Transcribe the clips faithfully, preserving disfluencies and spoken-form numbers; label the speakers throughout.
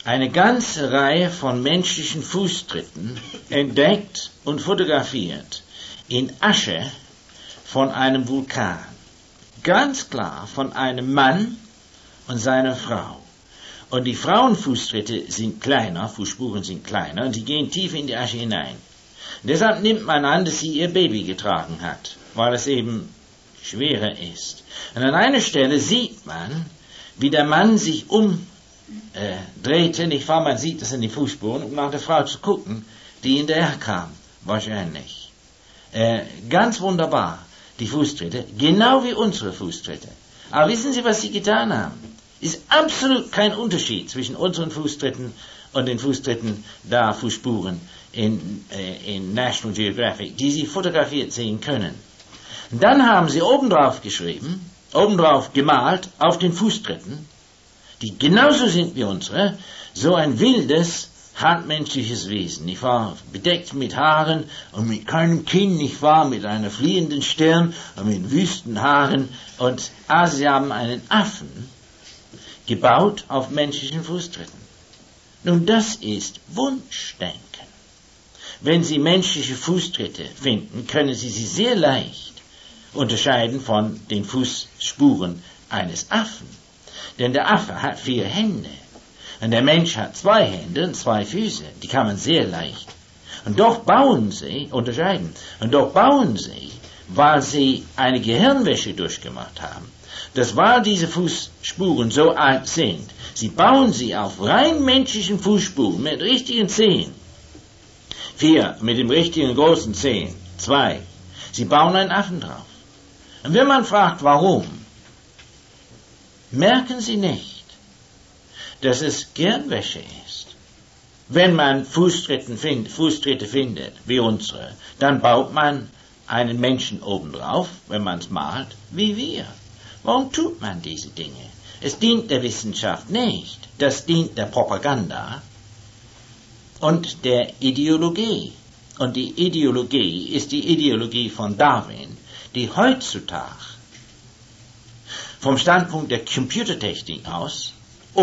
Speaker 1: eine ganze Reihe von menschlichen Fußtritten entdeckt und fotografiert in Asche von einem Vulkan. Ganz klar von einem Mann und seiner Frau. Und die Frauenfußtritte sind kleiner, Fußspuren sind kleiner, und sie gehen tief in die Asche hinein. Und deshalb nimmt man an, dass sie ihr Baby getragen hat, weil es eben schwerer ist. Und an einer Stelle sieht man, wie der Mann sich umdrehte, nicht wahr? Man sieht es in den Fußspuren, um nach der Frau zu gucken, die hinterher kam, wahrscheinlich. Äh, ganz wunderbar, die Fußtritte, genau wie unsere Fußtritte. Aber wissen Sie, was sie getan haben? Ist absolut kein Unterschied zwischen unseren Fußtritten und den Fußtritten da, Fußspuren in, äh, in National Geographic, die Sie fotografiert sehen können. Und dann haben sie obendrauf geschrieben, obendrauf gemalt, auf den Fußtritten, die genauso sind wie unsere, so ein wildes, handmenschliches Wesen, nicht wahr? Bedeckt mit Haaren und mit keinem Kinn, nicht wahr? Mit einer fliehenden Stirn und mit Wüstenhaaren. Und also sie haben einen Affen gebaut auf menschlichen Fußtritten. Nun, das ist Wunschdenken. Wenn Sie menschliche Fußtritte finden, können Sie sie sehr leicht unterscheiden von den Fußspuren eines Affen. Denn der Affe hat vier Hände. Und der Mensch hat zwei Hände und zwei Füße. Die kann man sehr leicht. Und doch bauen sie, unterscheiden, und doch bauen sie, weil sie eine Gehirnwäsche durchgemacht haben. Das weil diese Fußspuren so alt sind. Sie bauen sie auf rein menschlichen Fußspuren mit richtigen Zehen. Vier mit dem richtigen großen Zehen. Zwei. Sie bauen einen Affen drauf. Und wenn man fragt, warum, merken Sie nicht, dass es Gehirnwäsche ist. Wenn man Fußtritte findet, Fußtritte findet, wie unsere, dann baut man einen Menschen obendrauf, wenn man es malt, wie wir. Warum tut man diese Dinge? Es dient der Wissenschaft nicht. Das dient der Propaganda und der Ideologie. Und die Ideologie ist die Ideologie von Darwin, die heutzutage vom Standpunkt der Computertechnik aus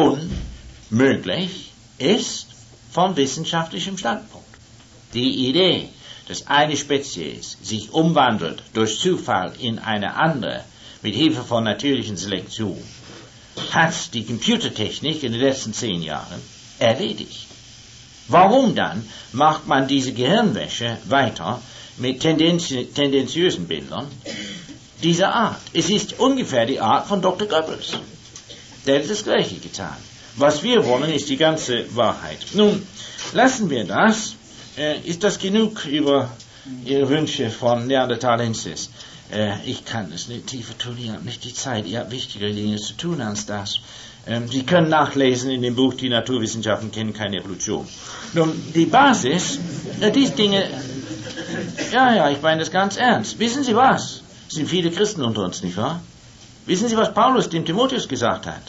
Speaker 1: unmöglich ist vom wissenschaftlichen Standpunkt. Die Idee, dass eine Spezies sich umwandelt durch Zufall in eine andere mit Hilfe von natürlichen Selektion, hat die Computertechnik in den letzten zehn Jahren erledigt. Warum dann macht man diese Gehirnwäsche weiter mit tendenzi tendenziösen Bildern dieser Art? Es ist ungefähr die Art von Doktor Goebbels. Der hat das Gleiche getan. Was wir wollen, ist die ganze Wahrheit. Nun, lassen wir das. Äh, ist das genug über Ihre Wünsche von Neandertalensis? Äh, ich kann es nicht tiefer tun, ihr habt nicht die Zeit, ihr habt wichtigere Dinge zu tun als das. Ähm, Sie können nachlesen in dem Buch, die Naturwissenschaften kennen keine Evolution. Nun, die Basis, äh, diese Dinge, ja, ja, ich meine das ganz ernst. Wissen Sie was? Es sind viele Christen unter uns, nicht wahr? Wissen Sie, was Paulus dem Timotheus gesagt hat?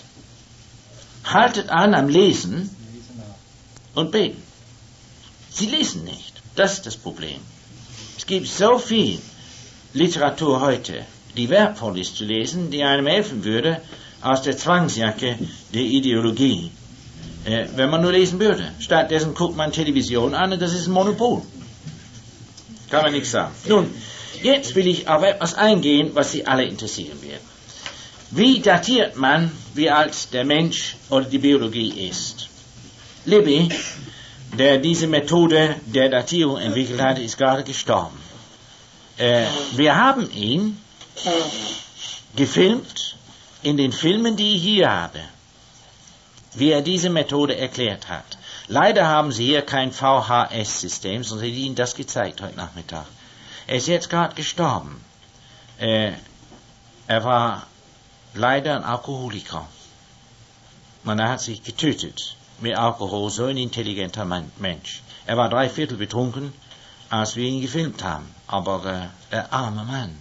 Speaker 1: Haltet an am Lesen und beten. Sie lesen nicht. Das ist das Problem. Es gibt so viel Literatur heute, die wertvoll ist zu lesen, die einem helfen würde, aus der Zwangsjacke der Ideologie, äh, wenn man nur lesen würde. Stattdessen guckt man Television an und das ist ein Monopol. Kann man nichts sagen. Nun, jetzt will ich auf etwas eingehen, was Sie alle interessieren wird. Wie datiert man, wie alt der Mensch oder die Biologie ist? Libby, der diese Methode der Datierung entwickelt hat, ist gerade gestorben. Äh, wir haben ihn gefilmt in den Filmen, die ich hier habe, wie er diese Methode erklärt hat. Leider haben Sie hier kein V H S-System, sonst hätte ich Ihnen das gezeigt heute Nachmittag. Er ist jetzt gerade gestorben. Äh, er war leider ein Alkoholiker. Man hat sich getötet mit Alkohol, so ein intelligenter Mensch. Er war drei Viertel betrunken, als wir ihn gefilmt haben. Aber äh, der arme Mann.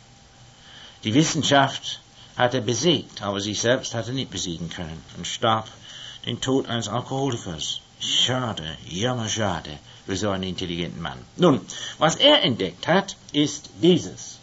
Speaker 1: Die Wissenschaft hat er besiegt, aber sich selbst hat er nicht besiegen können und starb den Tod eines Alkoholikers. Schade, jammer schade für so einen intelligenten Mann. Nun, was er entdeckt hat, ist dieses.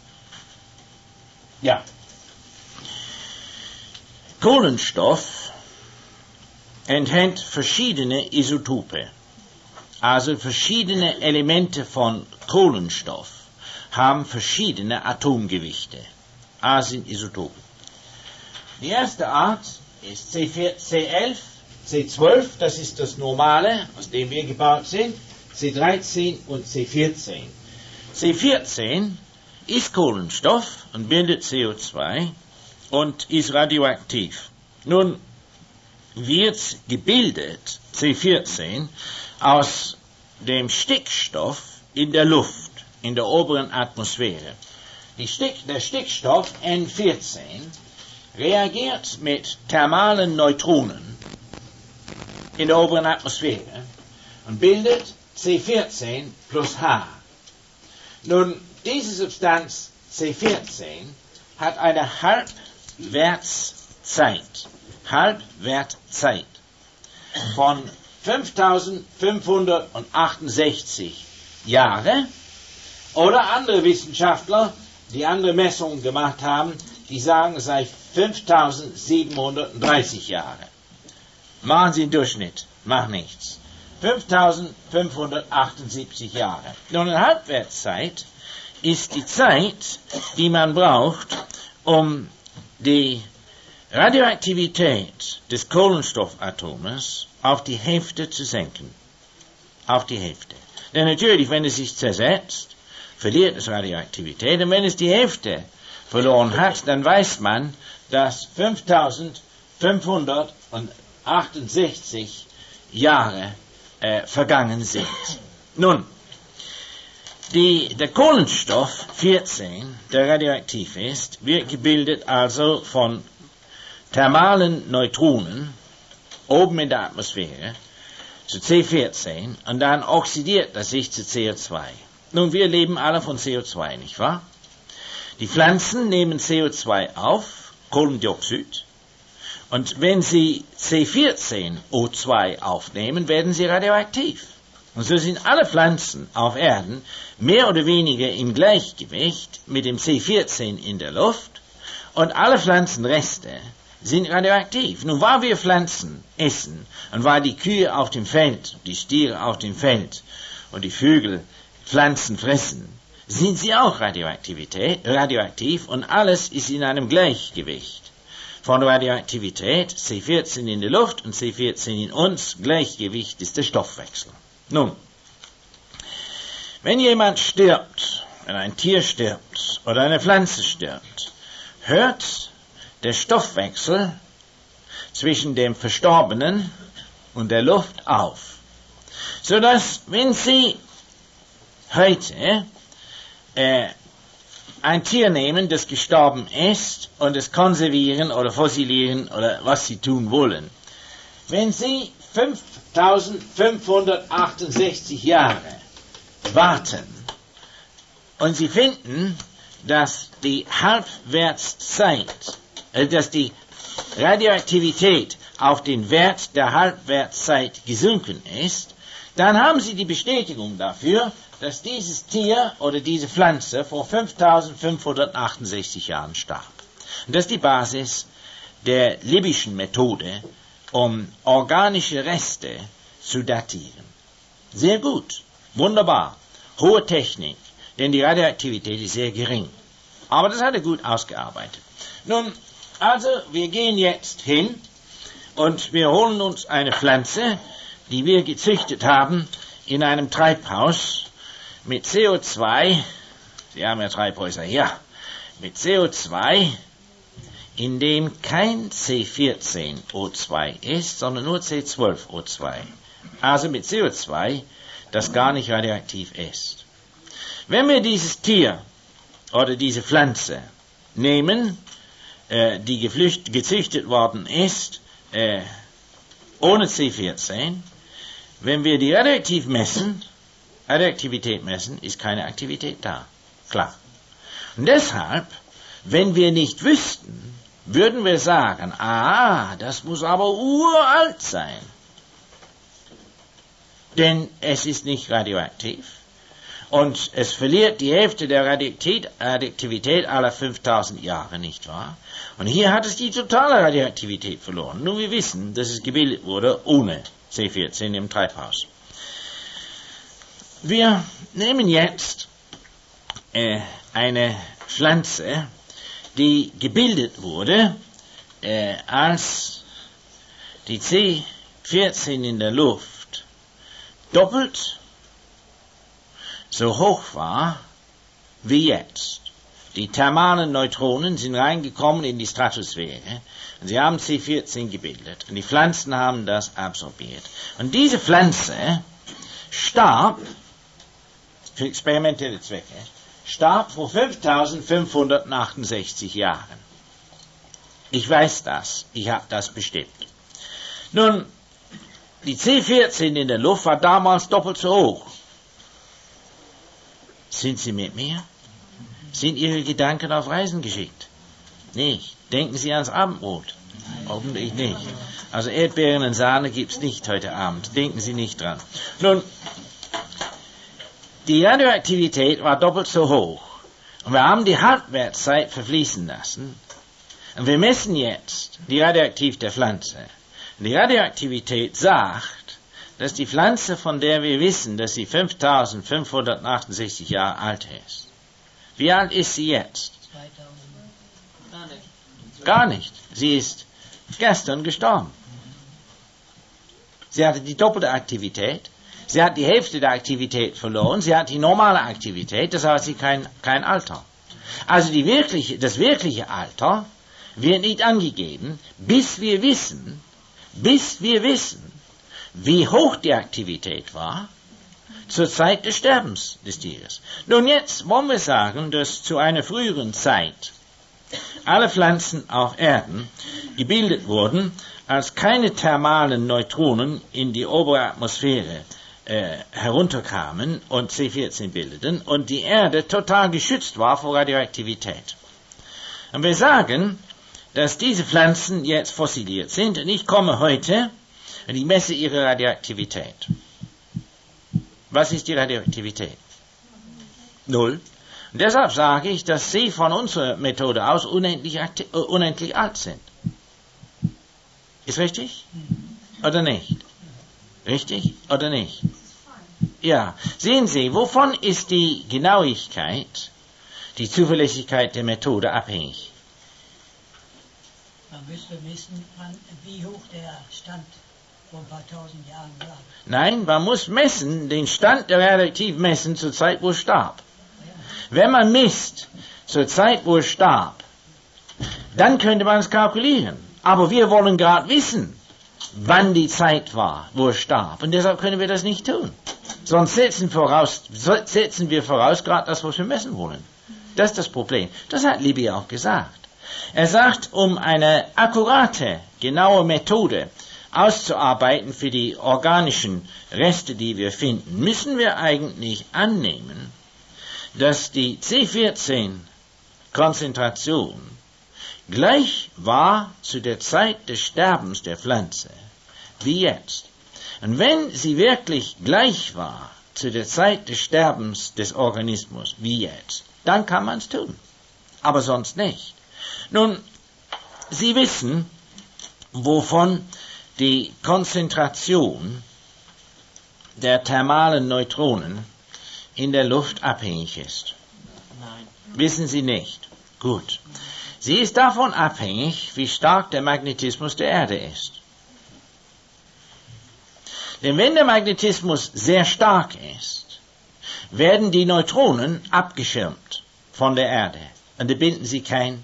Speaker 1: Ja. Kohlenstoff enthält verschiedene Isotope, also verschiedene Elemente von Kohlenstoff haben verschiedene Atomgewichte, also sind Isotopen. Die erste Art ist C vier, C elf, C zwölf, das ist das Normale, aus dem wir gebaut sind, C dreizehn und C vierzehn. C vierzehn ist Kohlenstoff und bildet C O zwei und ist radioaktiv. Nun wird gebildet, C vierzehn, aus dem Stickstoff in der Luft, in der oberen Atmosphäre. Die Stick, der Stickstoff N vierzehn reagiert mit thermalen Neutronen in der oberen Atmosphäre und bildet C vierzehn plus H. Nun, diese Substanz C vierzehn hat eine Halbwertszeit, Halbwertzeit von fünftausendfünfhundertachtundsechzig Jahre, oder andere Wissenschaftler, die andere Messungen gemacht haben, die sagen, es sei fünftausendsiebenhundertdreißig Jahre. Machen Sie einen Durchschnitt, macht nichts. fünftausendfünfhundertachtundsiebzig Jahre. Nun, eine Halbwertszeit ist die Zeit, die man braucht, um die Radioaktivität des Kohlenstoffatoms auf die Hälfte zu senken. Auf die Hälfte. Denn natürlich, wenn es sich zersetzt, verliert es Radioaktivität. Und wenn es die Hälfte verloren hat, dann weiß man, dass fünftausendfünfhundertachtundsechzig Jahre äh, vergangen sind. Nun, die, der Kohlenstoff vierzehn, der radioaktiv ist, wird gebildet also von thermalen Neutronen oben in der Atmosphäre zu C vierzehn und dann oxidiert das sich zu C O zwei. Nun, wir leben alle von C O zwei, nicht wahr? Die Pflanzen nehmen C O zwei auf, Kohlendioxid, und wenn sie C vierzehn O zwei aufnehmen, werden sie radioaktiv. Und so sind alle Pflanzen auf Erden mehr oder weniger im Gleichgewicht mit dem C vierzehn in der Luft und alle Pflanzenreste sind radioaktiv. Nun, weil wir Pflanzen essen und weil die Kühe auf dem Feld, die Stiere auf dem Feld und die Vögel Pflanzen fressen, sind sie auch Radioaktivität, radioaktiv und alles ist in einem Gleichgewicht. Von Radioaktivität, C vierzehn in der Luft und C vierzehn in uns, Gleichgewicht ist der Stoffwechsel. Nun, wenn jemand stirbt, wenn ein Tier stirbt oder eine Pflanze stirbt, hört der Stoffwechsel zwischen dem Verstorbenen und der Luft auf. Sodass, wenn Sie heute äh, ein Tier nehmen, das gestorben ist, und es konservieren oder fossilieren oder was Sie tun wollen, wenn Sie fünftausendfünfhundertachtundsechzig Jahre warten und Sie finden, dass die Halbwertszeit, äh, dass die Radioaktivität auf den Wert der Halbwertszeit gesunken ist, dann haben Sie die Bestätigung dafür, dass dieses Tier oder diese Pflanze vor fünftausendfünfhundertachtundsechzig Jahren starb. Und das ist die Basis der Libbischen Methode, um organische Reste zu datieren. Sehr gut, wunderbar, hohe Technik, denn die Radioaktivität ist sehr gering. Aber das hat er gut ausgearbeitet. Nun, also, wir gehen jetzt hin und wir holen uns eine Pflanze, die wir gezüchtet haben in einem Treibhaus mit C O zwei, Sie haben ja Treibhäuser hier, mit C O zwei, in dem kein C vierzehn O zwei ist, sondern nur C zwölf O zwei. Also mit C O zwei, das gar nicht radioaktiv ist. Wenn wir dieses Tier oder diese Pflanze nehmen, äh, die geflücht, gezüchtet worden ist, äh, ohne C vierzehn, wenn wir die radioaktiv messen, Radioaktivität messen, ist keine Aktivität da. Klar. Und deshalb, wenn wir nicht wüssten, würden wir sagen, ah, das muss aber uralt sein. Denn es ist nicht radioaktiv. Und es verliert die Hälfte der Radioaktivität, Radioaktivität aller fünftausend Jahre, nicht wahr? Und hier hat es die totale Radioaktivität verloren. Nur wir wissen, dass es gebildet wurde ohne C vierzehn im Treibhaus. Wir nehmen jetzt äh, eine Pflanze, die gebildet wurde, äh, als die C vierzehn in der Luft doppelt so hoch war wie jetzt. Die thermalen Neutronen sind reingekommen in die Stratosphäre und sie haben C vierzehn gebildet und die Pflanzen haben das absorbiert. Und diese Pflanze starb, für experimentelle Zwecke, starb vor fünftausendfünfhundertachtundsechzig Jahren. Ich weiß das, ich habe das bestimmt. Nun, die C vierzehn in der Luft war damals doppelt so hoch. Sind Sie mit mir? Sind Ihre Gedanken auf Reisen geschickt? Nicht. Denken Sie ans Abendbrot? Hoffentlich nicht. Also Erdbeeren und Sahne gibt's nicht heute Abend. Denken Sie nicht dran. Nun, die Radioaktivität war doppelt so hoch. Und wir haben die Halbwertszeit verfließen lassen. Und wir messen jetzt die Radioaktivität der Pflanze. Und die Radioaktivität sagt, dass die Pflanze, von der wir wissen, dass sie fünftausendfünfhundertachtundsechzig Jahre alt ist. Wie alt ist sie jetzt?
Speaker 2: Gar nicht.
Speaker 1: Gar nicht. Sie ist gestern gestorben. Sie hatte die doppelte Aktivität. Sie hat die Hälfte der Aktivität verloren. Sie hat die normale Aktivität. Das heißt, sie kein, kein Alter. Also die wirkliche, das wirkliche Alter wird nicht angegeben, bis wir wissen, bis wir wissen, wie hoch die Aktivität war zur Zeit des Sterbens des Tieres. Nun jetzt wollen wir sagen, dass zu einer früheren Zeit alle Pflanzen auf Erden gebildet wurden, als keine thermalen Neutronen in die obere Atmosphäre äh, herunterkamen und C vierzehn bildeten und die Erde total geschützt war vor Radioaktivität. Und wir sagen, dass diese Pflanzen jetzt fossiliert sind und ich komme heute und ich messe ihre Radioaktivität. Was ist die Radioaktivität? Null. Und deshalb sage ich, dass sie von unserer Methode aus unendlich, akti- äh, unendlich alt sind. Ist richtig? Oder nicht? Richtig oder nicht? Ja. Sehen Sie, wovon ist die Genauigkeit, die Zuverlässigkeit der Methode abhängig?
Speaker 2: Man müsste wissen, wann, wie hoch der Stand vor ein paar tausend Jahren war.
Speaker 1: Nein, man muss messen, den Stand der Radioaktivität messen zur Zeit, wo es starb. Wenn man misst zur Zeit, wo es starb, dann könnte man es kalkulieren. Aber wir wollen gerade wissen, wann die Zeit war, wo es starb. Und deshalb können wir das nicht tun. Sonst setzen, voraus, setzen wir voraus gerade das, was wir messen wollen. Das ist das Problem. Das hat Libby auch gesagt. Er sagt, um eine akkurate, genaue Methode auszuarbeiten für die organischen Reste, die wir finden, müssen wir eigentlich annehmen, dass die C vierzehn Konzentration gleich war zu der Zeit des Sterbens der Pflanze wie jetzt. Und wenn sie wirklich gleich war zu der Zeit des Sterbens des Organismus wie jetzt, dann kann man es tun. Aber sonst nicht. Nun, Sie wissen, wovon die Konzentration der thermalen Neutronen in der Luft abhängig ist.
Speaker 2: Nein.
Speaker 1: Wissen Sie nicht? Gut. Sie ist davon abhängig, wie stark der Magnetismus der Erde ist. Denn wenn der Magnetismus sehr stark ist, werden die Neutronen abgeschirmt von der Erde. Und da binden sie kein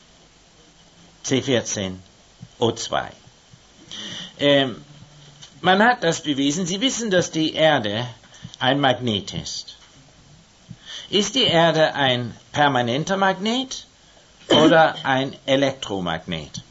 Speaker 1: C vierzehn O zwei. Ähm, man hat das bewiesen. Sie wissen, dass die Erde ein Magnet ist. Ist die Erde ein permanenter Magnet oder ein Elektromagnet?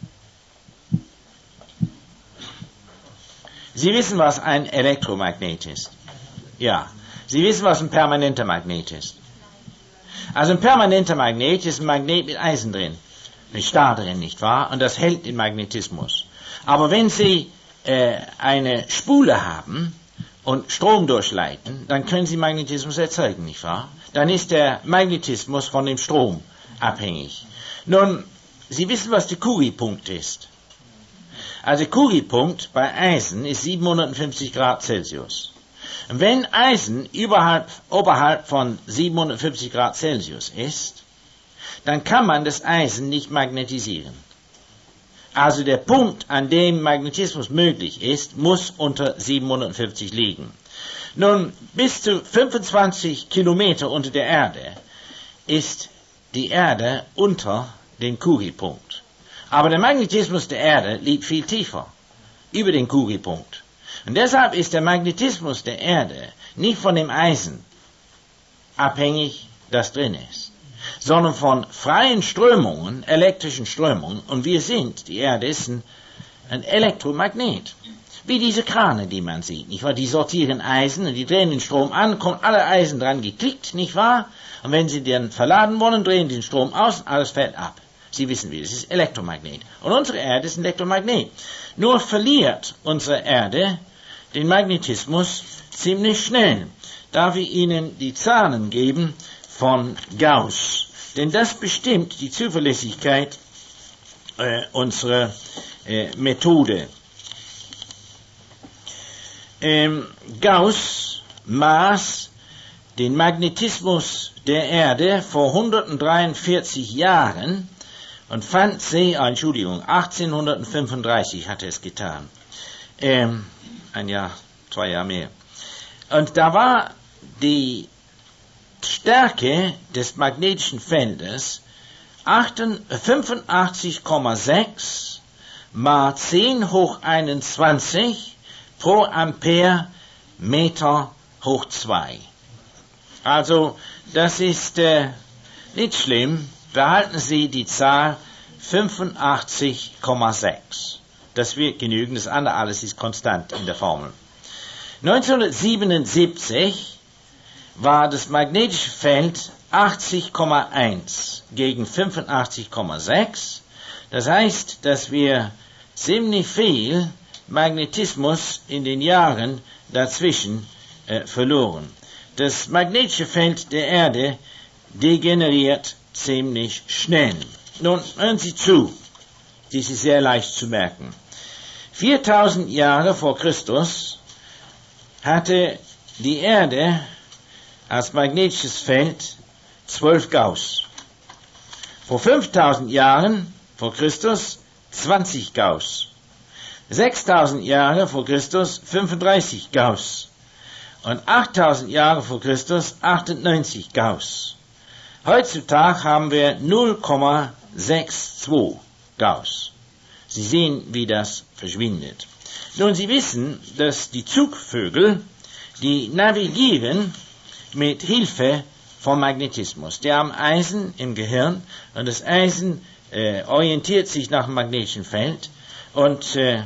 Speaker 1: Sie wissen, was ein Elektromagnet ist. Ja. Sie wissen, was ein permanenter Magnet ist. Also ein permanenter Magnet ist ein Magnet mit Eisen drin, mit Stahl drin, nicht wahr? Und das hält den Magnetismus. Aber wenn Sie äh, eine Spule haben und Strom durchleiten, dann können Sie Magnetismus erzeugen, nicht wahr? Dann ist der Magnetismus von dem Strom abhängig. Nun, Sie wissen, was der Curie-Punkt ist. Also der Curie-Punkt bei Eisen ist siebenhundertfünfzig Grad Celsius. Und wenn Eisen überhalb, oberhalb von siebenhundertfünfzig Grad Celsius ist, dann kann man das Eisen nicht magnetisieren. Also der Punkt, an dem Magnetismus möglich ist, muss unter siebenhundertfünfzig liegen. Nun, bis zu fünfundzwanzig Kilometer unter der Erde ist die Erde unter dem Curie-Punkt. Aber der Magnetismus der Erde liegt viel tiefer, über den Curie-Punkt. Und deshalb ist der Magnetismus der Erde nicht von dem Eisen abhängig, das drin ist, sondern von freien Strömungen, elektrischen Strömungen. Und wir sind, die Erde ist ein, ein Elektromagnet. Wie diese Krane, die man sieht, nicht wahr? Die sortieren Eisen und die drehen den Strom an, kommen alle Eisen dran geklickt, nicht wahr? Und wenn sie den verladen wollen, drehen den Strom aus und alles fällt ab. Sie wissen wie, das ist Elektromagnet. Und unsere Erde ist ein Elektromagnet. Nur verliert unsere Erde den Magnetismus ziemlich schnell. Darf ich Ihnen die Zahlen geben von Gauss? Denn das bestimmt die Zuverlässigkeit äh, unserer äh, Methode. Ähm, Gauss maß den Magnetismus der Erde vor hundertdreiundvierzig Jahren und fand sie, äh, Entschuldigung, achtzehnhundertfünfunddreißig hat er es getan. Ähm, ein Jahr, zwei Jahre mehr. Und da war die Stärke des magnetischen Feldes fünfundachtzig Komma sechs mal zehn hoch einundzwanzig pro Ampere Meter hoch zwei. Also, das ist äh, nicht schlimm. Behalten Sie die Zahl fünfundachtzig Komma sechs. Das wird genügen, das andere alles ist konstant in der Formel. neunzehnhundertsiebenundsiebzig war das magnetische Feld achtzig Komma eins gegen fünfundachtzig Komma sechs. Das heißt, dass wir ziemlich viel Magnetismus in den Jahren dazwischen äh, verloren. Das magnetische Feld der Erde degeneriert ziemlich schnell. Nun, hören Sie zu, dies ist sehr leicht zu merken. viertausend Jahre vor Christus hatte die Erde als magnetisches Feld zwölf Gauss. Vor fünftausend Jahren vor Christus zwanzig Gauss. sechstausend Jahre vor Christus fünfunddreißig Gauss. Und achttausend Jahre vor Christus achtundneunzig Gauss. Heutzutage haben wir null Komma zweiundsechzig Gauss. Sie sehen, wie das verschwindet. Nun, Sie wissen, dass die Zugvögel, die navigieren mit Hilfe vom Magnetismus. Die haben Eisen im Gehirn und das Eisen äh, orientiert sich nach dem magnetischen Feld und äh,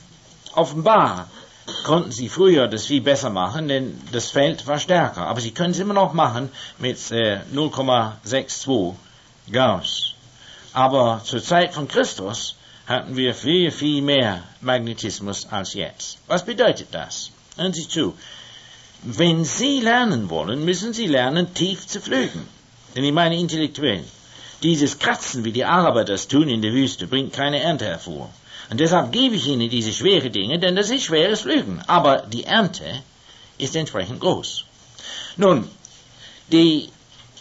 Speaker 1: offenbar konnten sie früher das viel besser machen, denn das Feld war stärker. Aber sie können es immer noch machen mit äh, null Komma zweiundsechzig Gauss. Aber zur Zeit von Christus hatten wir viel, viel mehr Magnetismus als jetzt. Was bedeutet das? Hören Sie zu. Wenn Sie lernen wollen, müssen Sie lernen, tief zu fliegen. Denn ich meine intellektuell. Dieses Kratzen, wie die Araber das tun in der Wüste, bringt keine Ernte hervor. Und deshalb gebe ich Ihnen diese schweren Dinge, denn das ist schweres Fliegen. Aber die Ernte ist entsprechend groß. Nun, die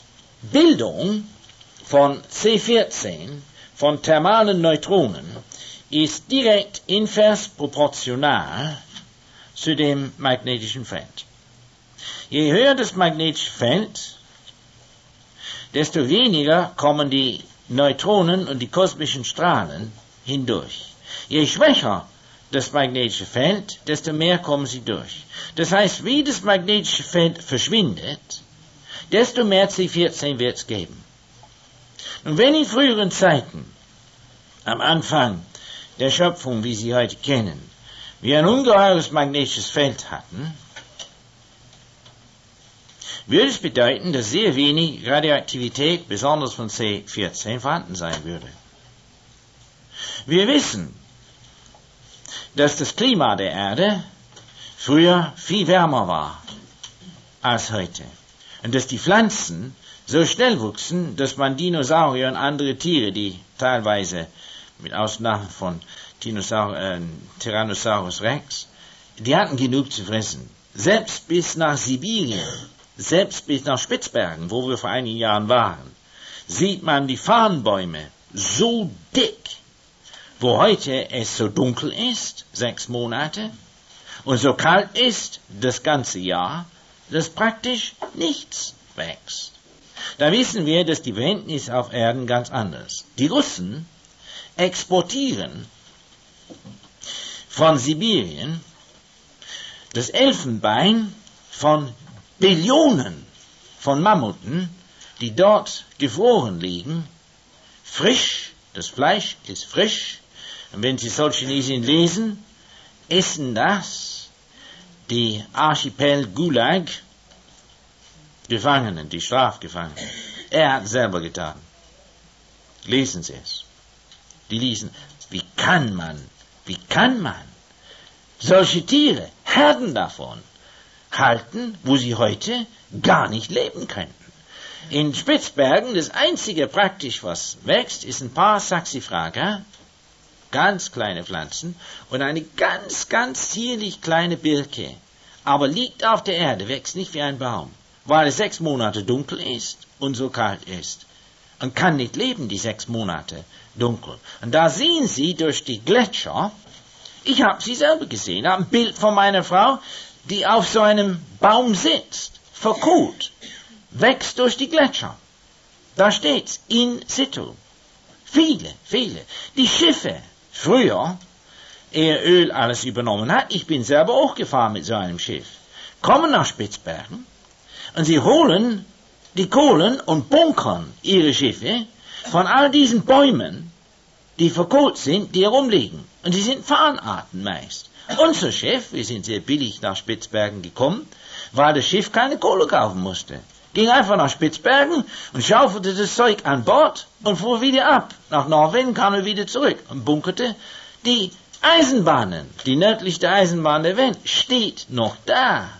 Speaker 1: Bildung von C vierzehn, von thermalen Neutronen, ist direkt invers proportional zu dem magnetischen Feld. Je höher das magnetische Feld, desto weniger kommen die Neutronen und die kosmischen Strahlen hindurch. Je schwächer das magnetische Feld, desto mehr kommen sie durch. Das heißt, wie das magnetische Feld verschwindet, desto mehr C vierzehn wird es geben. Und wenn in früheren Zeiten, am Anfang der Schöpfung, wie Sie heute kennen, wir ein ungeheures magnetisches Feld hatten, würde es bedeuten, dass sehr wenig Radioaktivität, besonders von C vierzehn, vorhanden sein würde. Wir wissen, dass das Klima der Erde früher viel wärmer war als heute. Und dass die Pflanzen so schnell wuchsen, dass man Dinosaurier und andere Tiere, die teilweise, mit Ausnahme von Dinosaur, äh, Tyrannosaurus Rex, die hatten genug zu fressen. Selbst bis nach Sibirien, selbst bis nach Spitzbergen, wo wir vor einigen Jahren waren, sieht man die Farnbäume so dick, wo heute es so dunkel ist, sechs Monate, und so kalt ist das ganze Jahr, dass praktisch nichts wächst. Da wissen wir, dass die Verhältnisse auf Erden ganz anders. Die Russen exportieren von Sibirien das Elfenbein von Billionen von Mammuten, die dort gefroren liegen, frisch, das Fleisch ist frisch, und wenn Sie Solzhenitsyn lesen, essen das die Archipel Gulag Gefangenen, die Strafgefangenen. Er hat es selber getan. Lesen Sie es. Die lesen, wie kann man, wie kann man solche Tiere, Herden davon, halten, wo sie heute gar nicht leben könnten. In Spitzbergen, das einzige praktisch, was wächst, ist ein paar Saxifraga, ganz kleine Pflanzen, und eine ganz, ganz zierlich kleine Birke, aber liegt auf der Erde, wächst nicht wie ein Baum, weil es sechs Monate dunkel ist und so kalt ist. Und kann nicht leben, die sechs Monate dunkel. Und da sehen Sie durch die Gletscher, ich habe sie selber gesehen, habe ein Bild von meiner Frau, die auf so einem Baum sitzt, verkohlt, wächst durch die Gletscher. Da steht's, in situ. Viele, viele. Die Schiffe, früher, ehe Öl alles übernommen hat, ich bin selber auch gefahren mit so einem Schiff, kommen nach Spitzbergen und sie holen die Kohlen und bunkern ihre Schiffe von all diesen Bäumen, die verkohlt sind, die herumliegen. Und sie sind Farnarten meist. Unser Schiff, wir sind sehr billig nach Spitzbergen gekommen, weil das Schiff keine Kohle kaufen musste. Ging einfach nach Spitzbergen und schaufelte das Zeug an Bord und fuhr wieder ab. Nach Norwegen kam er wieder zurück und bunkerte die Eisenbahnen. Die nördlichste Eisenbahn der Welt steht noch da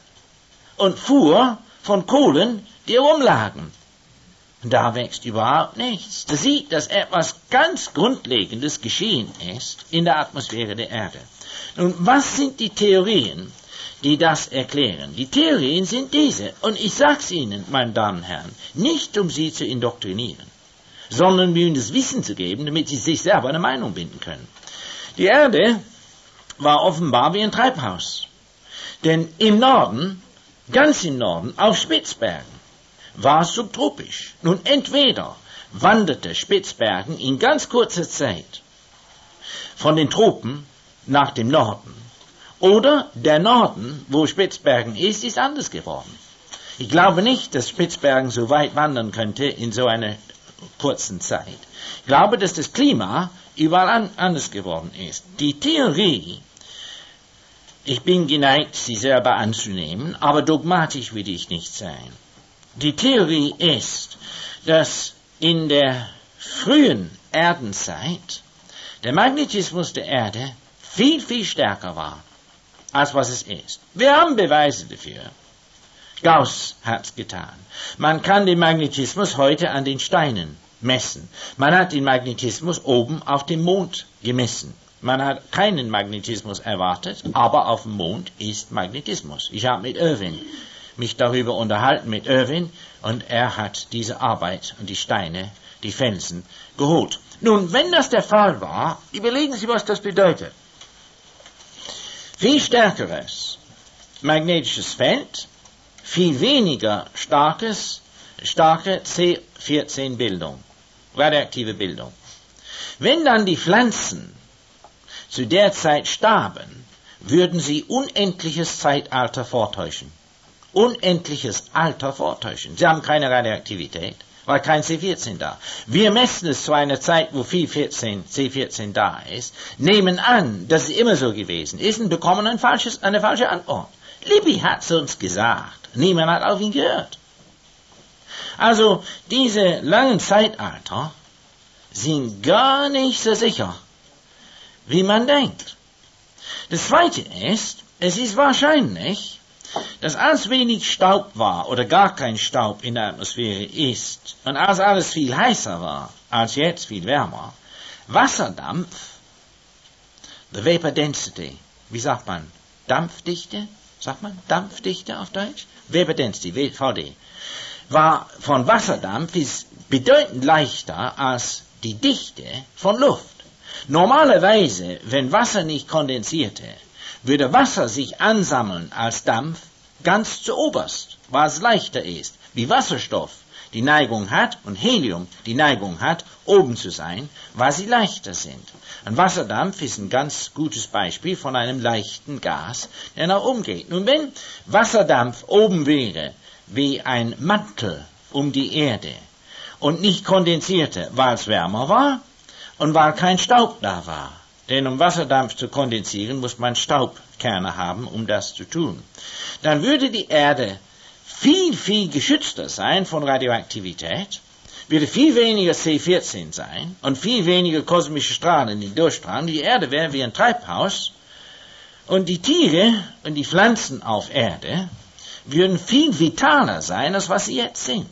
Speaker 1: und fuhr von Kohlen, die herumlagen. Und da wächst überhaupt nichts. Das sieht, dass etwas ganz Grundlegendes geschehen ist in der Atmosphäre der Erde. Und was sind die Theorien, die das erklären? Die Theorien sind diese. Und ich sag's Ihnen, meine Damen und Herren, nicht um Sie zu indoktrinieren, sondern um Ihnen das Wissen zu geben, damit Sie sich selber eine Meinung binden können. Die Erde war offenbar wie ein Treibhaus. Denn im Norden, ganz im Norden, auf Spitzbergen, war es subtropisch. Nun, entweder wanderte Spitzbergen in ganz kurzer Zeit von den Tropen nach dem Norden, oder der Norden, wo Spitzbergen ist, ist anders geworden. Ich glaube nicht, dass Spitzbergen so weit wandern könnte in so einer kurzen Zeit. Ich glaube, dass das Klima überall an, anders geworden ist. Die Theorie, ich bin geneigt, sie selber anzunehmen, aber dogmatisch will ich nicht sein. Die Theorie ist, dass in der frühen Erdenzeit der Magnetismus der Erde viel, viel stärker war, als was es ist. Wir haben Beweise dafür. Gauss hat's getan. Man kann den Magnetismus heute an den Steinen messen. Man hat den Magnetismus oben auf dem Mond gemessen. Man hat keinen Magnetismus erwartet, aber auf dem Mond ist Magnetismus. Ich habe mit Irwin mich darüber unterhalten mit Irwin, und er hat diese Arbeit und die Steine, die Felsen, geholt. Nun, wenn das der Fall war, überlegen Sie, was das bedeutet. Viel stärkeres magnetisches Feld, viel weniger starkes, starke C vierzehn Bildung, radioaktive Bildung. Wenn dann die Pflanzen zu der Zeit starben, würden sie unendliches Zeitalter vortäuschen. Unendliches Alter vortäuschen. Sie haben keine Radioaktivität, weil kein C vierzehn da. Wir messen es zu einer Zeit, wo viel C vierzehn da ist, nehmen an, dass es immer so gewesen ist und bekommen ein falsches, eine falsche Antwort. Libby hat es uns gesagt. Niemand hat auf ihn gehört. Also diese langen Zeitalter sind gar nicht so sicher, wie man denkt. Das Zweite ist, Es ist wahrscheinlich, dass als wenig Staub war oder gar kein Staub in der Atmosphäre ist und als alles viel heißer war als jetzt, viel wärmer, Wasserdampf, the vapor density, wie sagt man, Dampfdichte, sagt man, Dampfdichte auf Deutsch? Vapor density, V D, war von Wasserdampf ist bedeutend leichter als die Dichte von Luft. Normalerweise, wenn Wasser nicht kondensierte, würde Wasser sich ansammeln als Dampf ganz zu oberst, weil es leichter ist, wie Wasserstoff die Neigung hat und Helium die Neigung hat, oben zu sein, weil sie leichter sind. Ein Wasserdampf ist ein ganz gutes Beispiel von einem leichten Gas, der nach oben geht. Nun, wenn Wasserdampf oben wäre, wie ein Mantel um die Erde und nicht kondensierte, weil es wärmer war und weil kein Staub da war, denn um Wasserdampf zu kondensieren, muss man Staubkerne haben, um das zu tun, dann würde die Erde viel, viel geschützter sein von Radioaktivität, würde viel weniger C vierzehn sein und viel weniger kosmische Strahlen, die durchstrahlen. Die Erde wäre wie ein Treibhaus und die Tiere und die Pflanzen auf Erde würden viel vitaler sein, als was sie jetzt sind.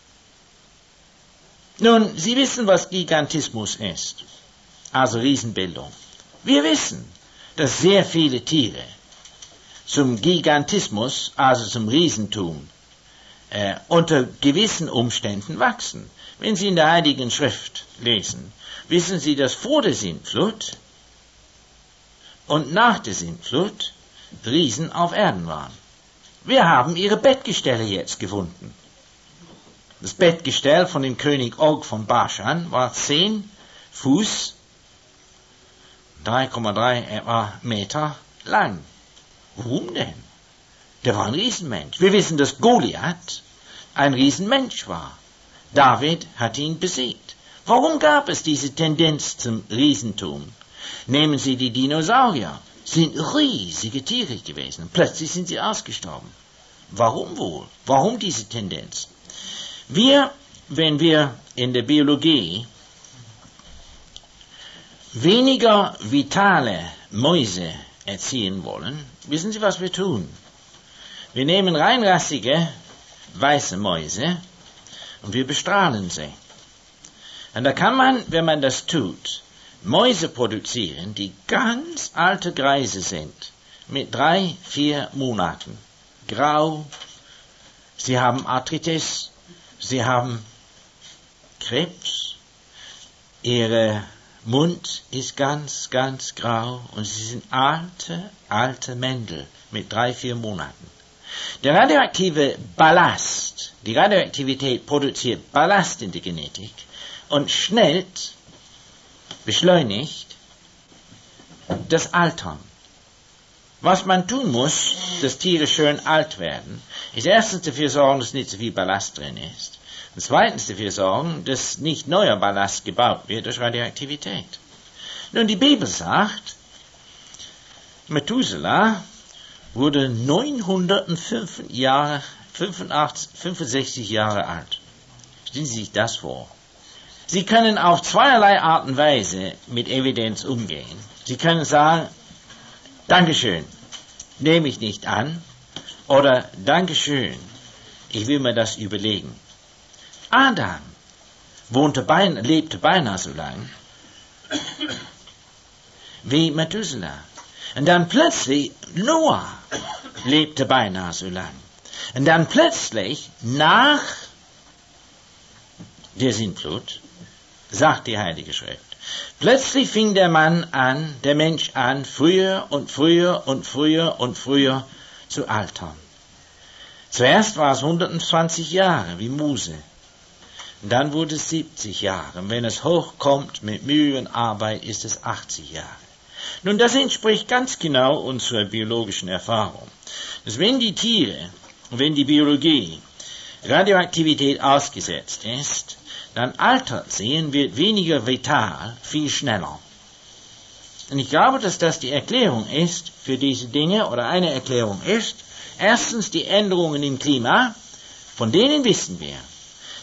Speaker 1: Nun, Sie wissen, was Gigantismus ist, also Riesenbildung. Wir wissen, dass sehr viele Tiere zum Gigantismus, also zum Riesentum, äh, unter gewissen Umständen wachsen. Wenn Sie in der Heiligen Schrift lesen, wissen Sie, dass vor der Sintflut und nach der Sintflut Riesen auf Erden waren. Wir haben ihre Bettgestelle jetzt gefunden. Das Bettgestell von dem König Og von Baschan war zehn Fuß, drei Komma drei etwa Meter lang. Warum denn? Der war ein Riesenmensch. Wir wissen, dass Goliath ein Riesenmensch war. David hat ihn besiegt. Warum gab es diese Tendenz zum Riesentum? Nehmen Sie die Dinosaurier. Sind riesige Tiere gewesen. Plötzlich sind sie ausgestorben. Warum wohl? Warum diese Tendenz? Wir, wenn wir in der Biologie weniger vitale Mäuse erziehen wollen, wissen Sie, was wir tun? Wir nehmen reinrassige weiße Mäuse und wir bestrahlen sie. Und da kann man, wenn man das tut, Mäuse produzieren, die ganz alte Greise sind, mit drei, vier Monaten. Grau, sie haben Arthritis, sie haben Krebs, ihr Mund ist ganz, ganz grau und sie sind alte, alte Mändel mit drei, vier Monaten. Der radioaktive Ballast, die Radioaktivität produziert Ballast in der Genetik und schnellt, beschleunigt das Altern. Was man tun muss, dass Tiere schön alt werden, ist erstens dafür sorgen, dass nicht so viel Ballast drin ist. Und zweitens dafür sorgen, dass nicht neuer Ballast gebaut wird durch Radioaktivität. Nun, die Bibel sagt, Methuselah wurde neunhundertfünf Jahre, fünfundsechzig Jahre alt. Stellen Sie sich das vor. Sie können auf zweierlei Art und Weise mit Evidenz umgehen. Sie können sagen, Dankeschön, nehme ich nicht an, oder Dankeschön, ich will mir das überlegen. Adam wohnte bein, lebte beinahe so lang wie Methuselah. Und dann plötzlich Noah lebte beinahe so lang. Und dann plötzlich nach der Sintflut, sagt die Heilige Schrift, plötzlich fing der Mann an, der Mensch an, früher und früher und früher und früher zu altern. Zuerst war es hundertzwanzig Jahre, wie Mose. Und dann wurde es siebzig Jahre. Und wenn es hochkommt mit Mühe und Arbeit, ist es achtzig Jahre. Nun, das entspricht ganz genau unserer biologischen Erfahrung. Dass wenn die Tiere, wenn die Biologie Radioaktivität ausgesetzt ist, dann altert sie und wird weniger vital, viel schneller. Und ich glaube, dass das die Erklärung ist für diese Dinge, oder eine Erklärung ist, erstens die Änderungen im Klima, von denen wissen wir,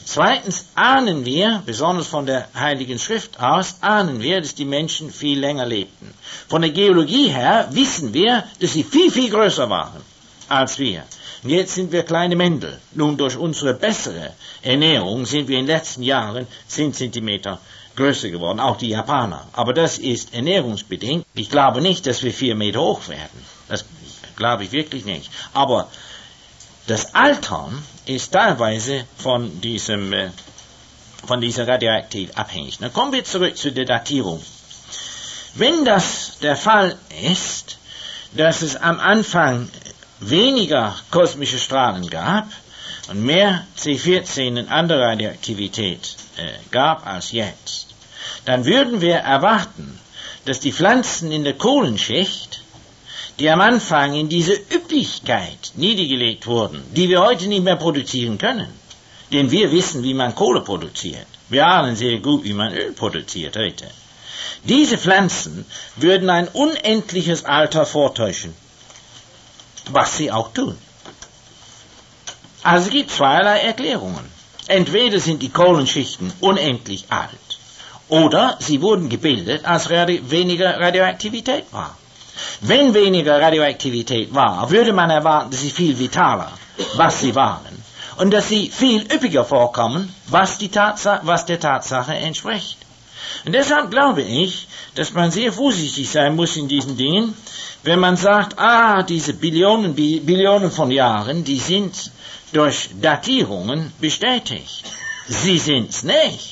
Speaker 1: Zweitens ahnen wir, besonders von der Heiligen Schrift aus, ahnen wir, dass die Menschen viel länger lebten. Von der Geologie her wissen wir, dass sie viel, viel größer waren als wir. Und jetzt sind wir kleine Mendel. Nun, durch unsere bessere Ernährung sind wir in den letzten Jahren zehn Zentimeter größer geworden, auch die Japaner. Aber das ist ernährungsbedingt. Ich glaube nicht, dass wir vier Meter hoch werden. Das glaube ich wirklich nicht. Aber das Altern ist teilweise von diesem, äh, von dieser Radioaktivität abhängig. Dann kommen wir zurück zu der Datierung. Wenn das der Fall ist, dass es am Anfang weniger kosmische Strahlen gab und mehr C vierzehn und andere Radioaktivität äh, gab als jetzt, dann würden wir erwarten, dass die Pflanzen in der Kohlenschicht, die am Anfang in diese Üppigkeit niedergelegt wurden, die wir heute nicht mehr produzieren können. Denn wir wissen, wie man Kohle produziert. Wir ahnen sehr gut, wie man Öl produziert heute. Diese Pflanzen würden ein unendliches Alter vortäuschen, was sie auch tun. Also es gibt zweierlei Erklärungen. Entweder sind die Kohlenschichten unendlich alt, oder sie wurden gebildet, als radi- weniger Radioaktivität war. Wenn weniger Radioaktivität war, würde man erwarten, dass sie viel vitaler, was sie waren, und dass sie viel üppiger vorkommen, was, die Tatsache, was der Tatsache entspricht. Und deshalb glaube ich, dass man sehr vorsichtig sein muss in diesen Dingen, wenn man sagt, ah, diese Billionen, Billionen von Jahren, die sind durch Datierungen bestätigt. Sie sind's nicht.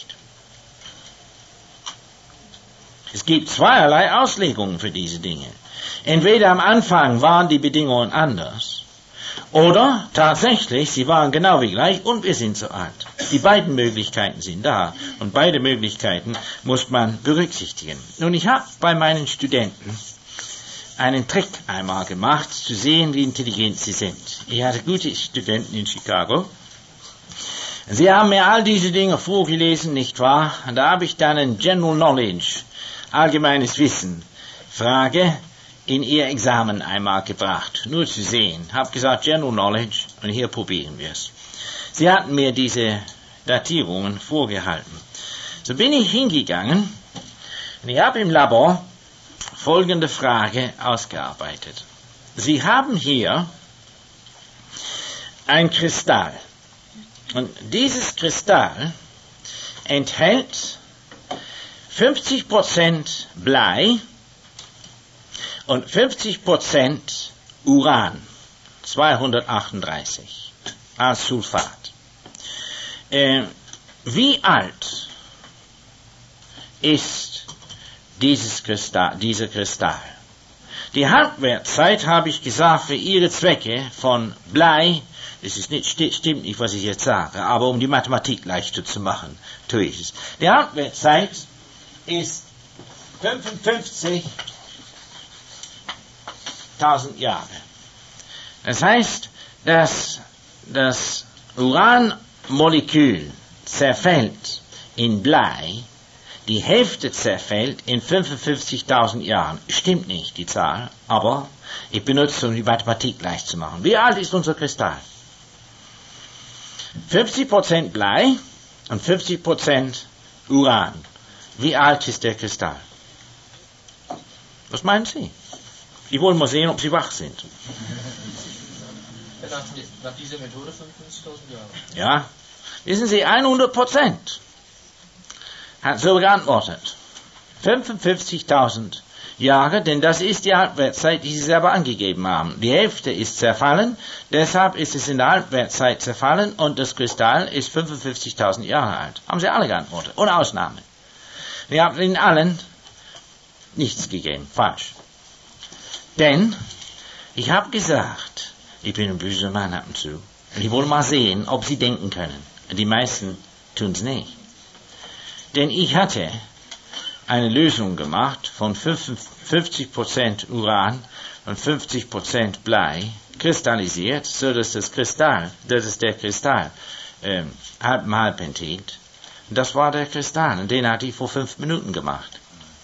Speaker 1: Es gibt zweierlei Auslegungen für diese Dinge. Entweder am Anfang waren die Bedingungen anders, oder tatsächlich, sie waren genau wie gleich und wir sind so alt. Die beiden Möglichkeiten sind da und beide Möglichkeiten muss man berücksichtigen. Nun, ich habe bei meinen Studenten einen Trick einmal gemacht, zu sehen, wie intelligent sie sind. Ich hatte gute Studenten in Chicago. Sie haben mir all diese Dinge vorgelesen, nicht wahr? Und da habe ich dann ein General Knowledge, allgemeines Wissen, Frage in ihr Examen einmal gebracht, nur zu sehen. Hab gesagt, General Knowledge, und hier probieren wir es. Sie hatten mir diese Datierungen vorgehalten. So bin ich hingegangen und ich habe im Labor folgende Frage ausgearbeitet. Sie haben hier ein Kristall. Und dieses Kristall enthält fünfzig Prozent Blei und fünfzig Prozent Uran, zweihundertachtunddreißig, als Sulfat. Äh, wie alt ist dieses Kristall, dieser Kristall? Die Halbwertszeit, habe ich gesagt, für Ihre Zwecke von Blei, es ist nicht, stimmt nicht, was ich jetzt sage, aber um die Mathematik leichter zu machen, tue ich es. Die Halbwertszeit ist fünfundfünfzigtausend Jahre. Das heißt, dass das Uranmolekül zerfällt in Blei, die Hälfte zerfällt in fünfundfünfzigtausend Jahren. Stimmt nicht, die Zahl, aber ich benutze es, um die Mathematik leicht zu machen. Wie alt ist unser Kristall? fünfzig Prozent Blei und fünfzig Prozent Uran. Wie alt ist der Kristall? Was meinen Sie? Ich wollte mal sehen, ob Sie wach sind.
Speaker 3: Nach, nach dieser Methode fünfundfünfzigtausend Jahre.
Speaker 1: Ja. Wissen Sie, hundert Prozent hat so geantwortet. fünfundfünfzigtausend Jahre, denn das ist die Halbwertszeit, die Sie selber angegeben haben. Die Hälfte ist zerfallen, deshalb ist es in der Halbwertszeit zerfallen und das Kristall ist fünfundfünfzigtausend Jahre alt. Haben Sie alle geantwortet, ohne Ausnahme. Wir haben Ihnen allen nichts gegeben, falsch. Denn ich habe gesagt, ich bin ein böser Mann ab und zu. Und ich wollte mal sehen, ob Sie denken können. Die meisten tun es nicht. Denn ich hatte eine Lösung gemacht von fünfzig Prozent Uran und fünfzig Prozent Blei, kristallisiert, so dass das Kristall, das ist der Kristall, äh, halb mal enthielt. Das war der Kristall, und den hatte ich vor fünf Minuten gemacht.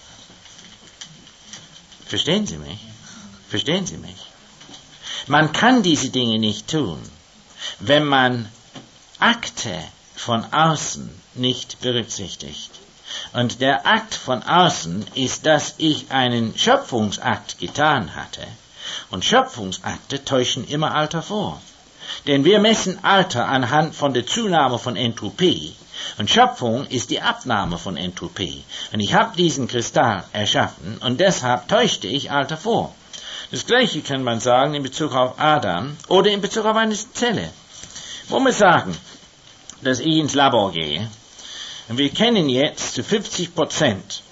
Speaker 1: Verstehen Sie mich? Verstehen Sie mich? Man kann diese Dinge nicht tun, wenn man Akte von außen nicht berücksichtigt. Und der Akt von außen ist, dass ich einen Schöpfungsakt getan hatte. Und Schöpfungsakte täuschen immer Alter vor. Denn wir messen Alter anhand von der Zunahme von Entropie. Und Schöpfung ist die Abnahme von Entropie. Und ich habe diesen Kristall erschaffen und deshalb täuschte ich Alter vor. Das Gleiche kann man sagen in Bezug auf Adam oder in Bezug auf eine Zelle. Wo wir sagen, dass ich ins Labor gehe und wir kennen jetzt zu fünfzig Prozent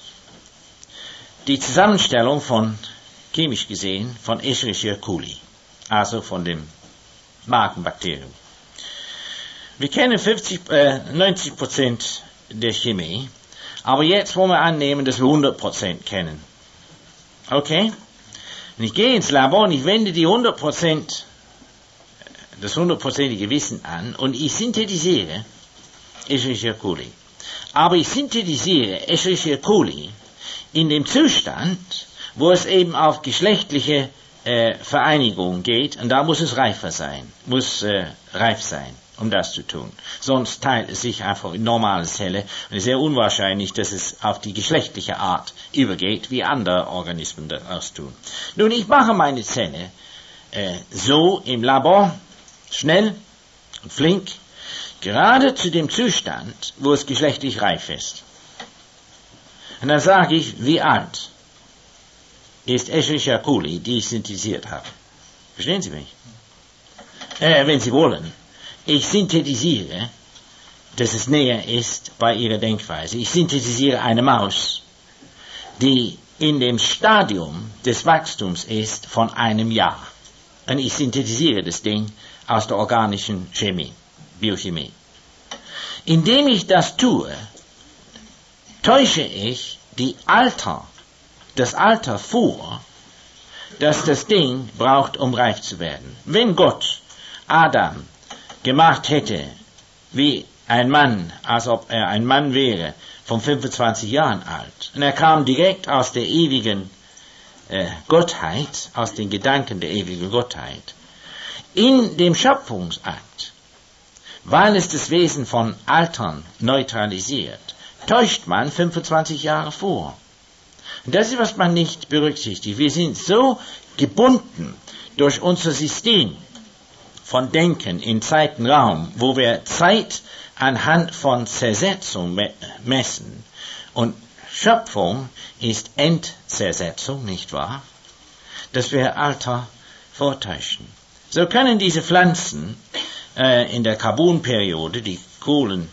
Speaker 1: die Zusammenstellung von, chemisch gesehen, von Escherichia coli, also von dem Magenbakterium. Wir kennen fünfzig, äh, neunzig Prozent der Chemie, aber jetzt wollen wir annehmen, dass wir hundert Prozent kennen. Okay? Und ich gehe ins Labor und ich wende die hundert Prozent, das hundertprozentige Wissen an und ich synthetisiere Escherichia coli. Aber ich synthetisiere Escherichia coli in dem Zustand, wo es eben auf geschlechtliche äh, Vereinigung geht und da muss es reifer sein, muss äh, reif sein, um das zu tun. Sonst teilt es sich einfach in normale Zelle und es ist sehr unwahrscheinlich, dass es auf die geschlechtliche Art übergeht, wie andere Organismen das tun. Nun, ich mache meine Zelle äh, so im Labor, schnell und flink, gerade zu dem Zustand, wo es geschlechtlich reif ist. Und dann sage ich, wie alt ist Escherichia coli, die ich synthetisiert habe. Verstehen Sie mich? Äh, wenn Sie wollen. Ich synthetisiere, dass es näher ist bei Ihrer Denkweise. Ich synthetisiere eine Maus, die in dem Stadium des Wachstums ist von einem Jahr. Und ich synthetisiere das Ding aus der organischen Chemie, Biochemie. Indem ich das tue, täusche ich die Alter, das Alter vor, das das Ding braucht, um reif zu werden. Wenn Gott Adam gemacht hätte wie ein Mann, als ob er ein Mann wäre, von fünfundzwanzig Jahren alt, und er kam direkt aus der ewigen äh, Gottheit, aus den Gedanken der ewigen Gottheit, in dem Schöpfungsakt, weil es das Wesen von Altern neutralisiert, täuscht man fünfundzwanzig Jahre vor. Und das ist, was man nicht berücksichtigt. Wir sind so gebunden durch unser System von Denken in Zeit und Raum, wo wir Zeit anhand von Zersetzung me- messen. Und Schöpfung ist Entzersetzung, nicht wahr? Dass wir Alter vortäuschen. So können diese Pflanzen äh, in der Karbonperiode, die Kohlenschichten,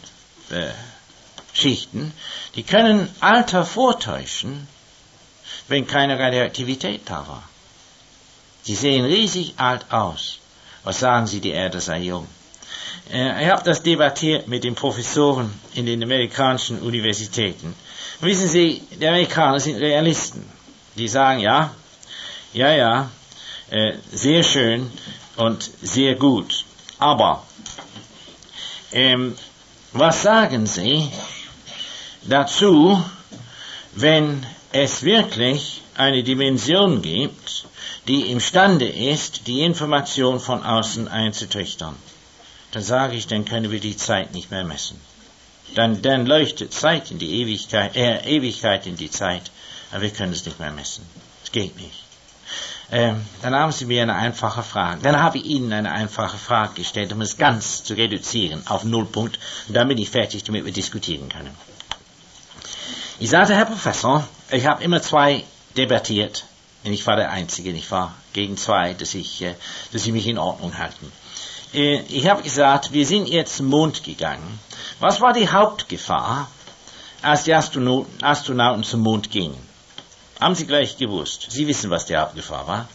Speaker 1: äh, die können Alter vortäuschen, wenn keine Radioaktivität da war. Sie sehen riesig alt aus. Was sagen Sie, die Erde sei jung? Äh, ich habe das debattiert mit den Professoren in den amerikanischen Universitäten. Und wissen Sie, die Amerikaner sind Realisten. Die sagen, ja, ja, ja, äh, sehr schön und sehr gut. Aber, ähm, was sagen Sie dazu, wenn es wirklich eine Dimension gibt, die imstande ist, die Information von außen einzutrichtern? Dann sage ich, dann können wir die Zeit nicht mehr messen. Dann, dann leuchtet Zeit in die Ewigkeit, äh, Ewigkeit in die Zeit, aber wir können es nicht mehr messen. Es geht nicht. Ähm, dann haben Sie mir eine einfache Frage. Dann habe ich Ihnen eine einfache Frage gestellt, um es ganz zu reduzieren auf Nullpunkt. Und dann bin ich fertig, damit wir diskutieren können. Ich sagte, Herr Professor, ich habe immer zwei debattiert. Und ich war der Einzige, ich war gegen zwei, dass ich, äh, dass sie mich in Ordnung halten. Äh, ich habe gesagt, wir sind jetzt zum Mond gegangen. Was war die Hauptgefahr, als die Astronauten, Astronauten zum Mond gingen? Haben Sie gleich gewusst. Sie wissen, was die Hauptgefahr war.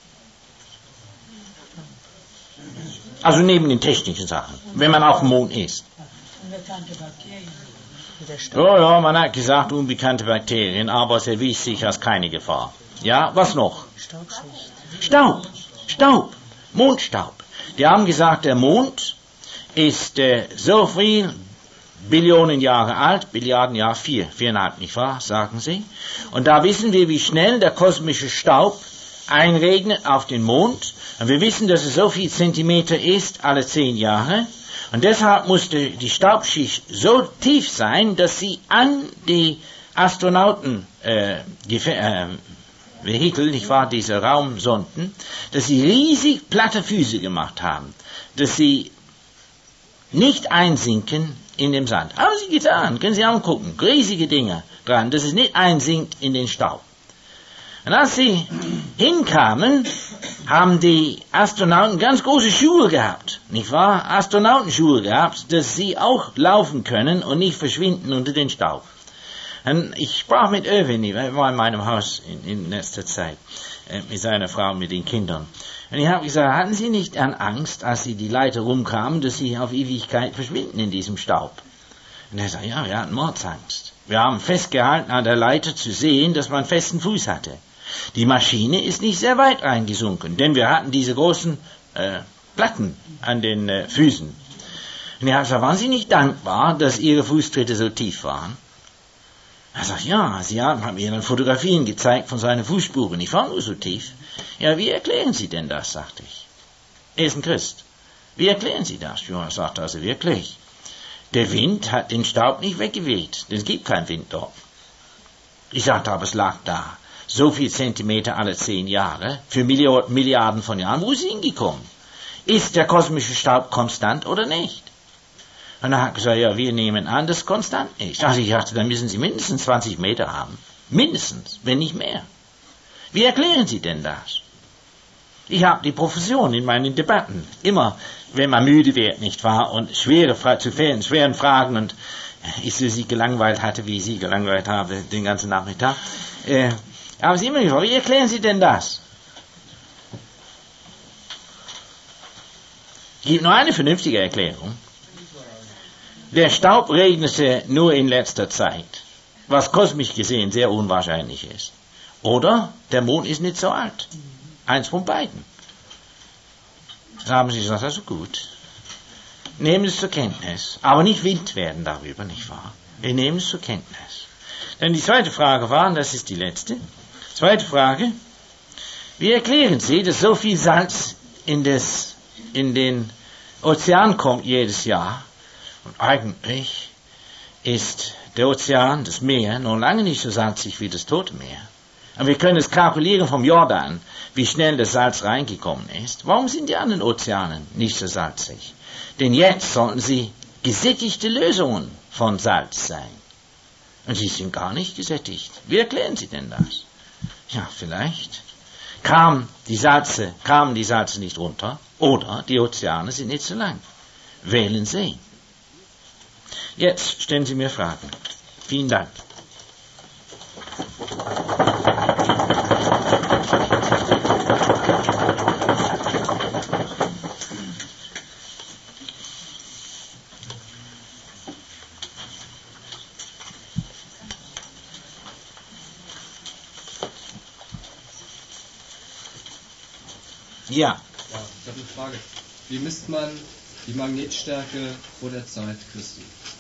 Speaker 1: Also neben den technischen Sachen, wenn man auf dem Mond ist.
Speaker 2: Unbekannte Bakterien.
Speaker 1: Ja, ja, man hat gesagt, unbekannte Bakterien, aber es erwies sich als keine Gefahr. Ja, was noch? Staub. Staub. Mondstaub. Die haben gesagt, der Mond ist äh, so viel Billionen Jahre alt, Billiarden Jahre, vier, viereinhalb, nicht wahr, sagen sie. Und da wissen wir, wie schnell der kosmische Staub einregnet auf den Mond. Und wir wissen, dass es so viel Zentimeter ist, alle zehn Jahre. Und deshalb musste die Staubschicht so tief sein, dass sie an die Astronauten äh, äh, Vehikel, nicht wahr, diese Raumsonden, dass sie riesig platte Füße gemacht haben, dass sie nicht einsinken in dem Sand. Haben sie getan, können Sie angucken, riesige Dinger dran, dass es nicht einsinkt in den Staub. Und als sie hinkamen, haben die Astronauten ganz große Schuhe gehabt, nicht wahr? Astronautenschuhe gehabt, dass sie auch laufen können und nicht verschwinden unter den Staub. Und ich sprach mit Irwin, ich war in meinem Haus in, in letzter Zeit, äh, mit seiner Frau, mit den Kindern. Und ich habe gesagt, hatten Sie nicht an Angst, als Sie die Leiter rumkamen, dass Sie auf Ewigkeit verschwinden in diesem Staub? Und er sagt, ja, wir hatten Mordsangst. Wir haben festgehalten, an der Leiter zu sehen, dass man festen Fuß hatte. Die Maschine ist nicht sehr weit reingesunken, denn wir hatten diese großen äh, Platten an den äh, Füßen. Und er hat gesagt, waren Sie nicht dankbar, dass Ihre Fußtritte so tief waren? Er sagt, ja, Sie haben mir dann Fotografien gezeigt von seinen Fußspuren. Ich war nur so tief. Ja, wie erklären Sie denn das, sagte ich. Er ist ein Christ. Wie erklären Sie das? Ja, er sagte also wirklich. Der Wind hat den Staub nicht weggeweht. Es gibt keinen Wind dort. Ich sagte, aber es lag da. So viel Zentimeter alle zehn Jahre, für Milliarden von Jahren. Wo ist es hingekommen? Ist der kosmische Staub konstant oder nicht? Und er hat gesagt, ja, wir nehmen an, das ist konstant nicht. Also ich dachte, dann müssen Sie mindestens zwanzig Meter haben. Mindestens, wenn nicht mehr. Wie erklären Sie denn das? Ich habe die Profession in meinen Debatten. Immer, wenn man müde wird, nicht wahr? Und schwere Fra- zu fällen, schweren Fragen und ich so Sie gelangweilt hatte, wie ich Sie gelangweilt habe, den ganzen Nachmittag. Äh, aber Sie immer gefragt, wie erklären Sie denn das? Es gibt nur eine vernünftige Erklärung. Der Staub regnete nur in letzter Zeit, was kosmisch gesehen sehr unwahrscheinlich ist. Oder der Mond ist nicht so alt. Eins von beiden. Da haben sie gesagt, also gut. Nehmen es zur Kenntnis. Aber nicht wild werden darüber, nicht wahr? Wir nehmen es zur Kenntnis. Dann die zweite Frage war, und das ist die letzte. Zweite Frage. Wie erklären Sie, dass so viel Salz in, des, in den Ozean kommt jedes Jahr? Und eigentlich ist der Ozean, das Meer, noch lange nicht so salzig wie das Tote Meer. Und wir können es kalkulieren vom Jordan, wie schnell das Salz reingekommen ist. Warum sind die anderen Ozeanen nicht so salzig? Denn jetzt sollten sie gesättigte Lösungen von Salz sein. Und sie sind gar nicht gesättigt. Wie erklären Sie denn das? Ja, vielleicht kam die Salze, kamen die Salze nicht runter oder die Ozeane sind nicht so lang. Wählen Sie. Jetzt stellen Sie mir Fragen. Vielen Dank. Ja.
Speaker 4: Ja, ich habe eine Frage. Wie misst man die Magnetstärke vor der Zeit Christi?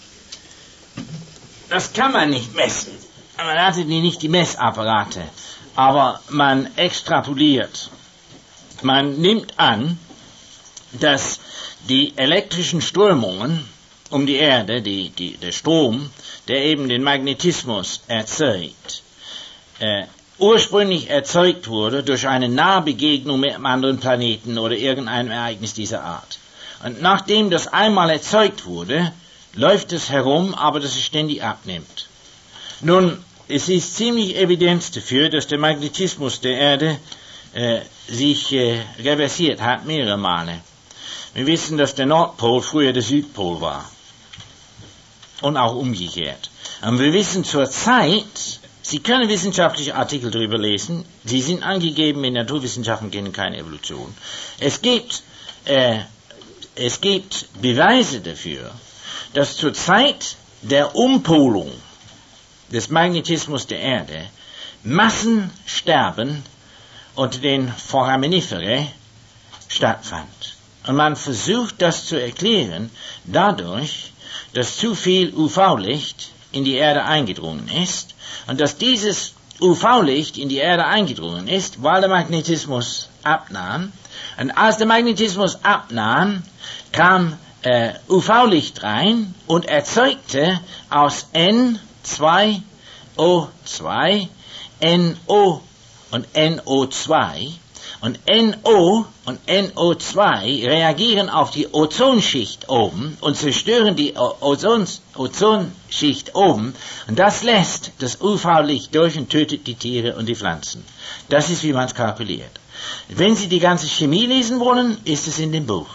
Speaker 1: Das kann man nicht messen. Man hatte nicht die Messapparate. Aber man extrapoliert. Man nimmt an, dass die elektrischen Strömungen um die Erde, die, die, der Strom, der eben den Magnetismus erzeugt, äh, ursprünglich erzeugt wurde durch eine Nahbegegnung mit einem anderen Planeten oder irgendeinem Ereignis dieser Art. Und nachdem das einmal erzeugt wurde, läuft es herum, aber dass es ständig abnimmt. Nun, es ist ziemlich Evidenz dafür, dass der Magnetismus der Erde äh, sich äh, reversiert hat, mehrere Male. Wir wissen, dass der Nordpol früher der Südpol war. Und auch umgekehrt. Und wir wissen zur Zeit, Sie können wissenschaftliche Artikel darüber lesen, sie sind angegeben, in Naturwissenschaften kennen keine Evolution. Es gibt, äh, es gibt Beweise dafür, dass zur Zeit der Umpolung des Magnetismus der Erde Massensterben unter den Foraminiferae stattfand. Und man versucht das zu erklären dadurch, dass zu viel U V-Licht in die Erde eingedrungen ist und dass dieses U V-Licht in die Erde eingedrungen ist, weil der Magnetismus abnahm. Und als der Magnetismus abnahm, kam äh, U V-Licht rein und erzeugte aus N zwei O zwei N O und N O zwei. Und N O und N O zwei reagieren auf die Ozonschicht oben und zerstören die Ozons, Ozonschicht oben. Und das lässt das U V-Licht durch und tötet die Tiere und die Pflanzen. Das ist, wie man es kalkuliert. Wenn Sie die ganze Chemie lesen wollen, ist es in dem Buch.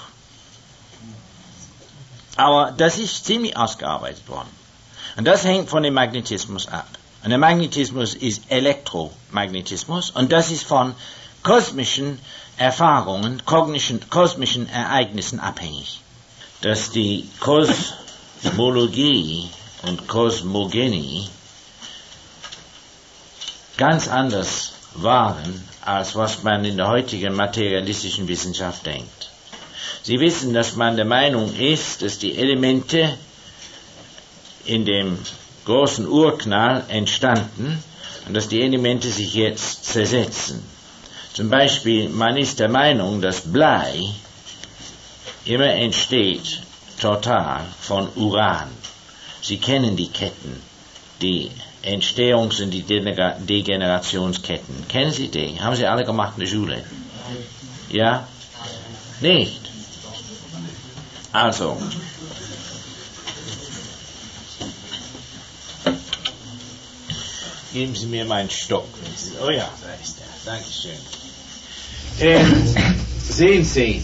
Speaker 1: Aber das ist ziemlich ausgearbeitet worden. Und das hängt von dem Magnetismus ab. Und der Magnetismus ist Elektromagnetismus und das ist von kosmischen Erfahrungen, kognischen, kosmischen Ereignissen abhängig. Dass die Kosmologie und Kosmogenie ganz anders waren, als was man in der heutigen materialistischen Wissenschaft denkt. Sie wissen, dass man der Meinung ist, dass die Elemente in dem großen Urknall entstanden und dass die Elemente sich jetzt zersetzen. Zum Beispiel, man ist der Meinung, dass Blei immer entsteht total von Uran. Sie kennen die Ketten, die Entstehungs- und die Degenerationsketten. Kennen Sie die? Haben Sie alle gemacht in der Schule? Ja? Nicht? Also, geben Sie mir meinen Stock. Oh ja, da ist er. Dankeschön. Ähm, sehen Sie,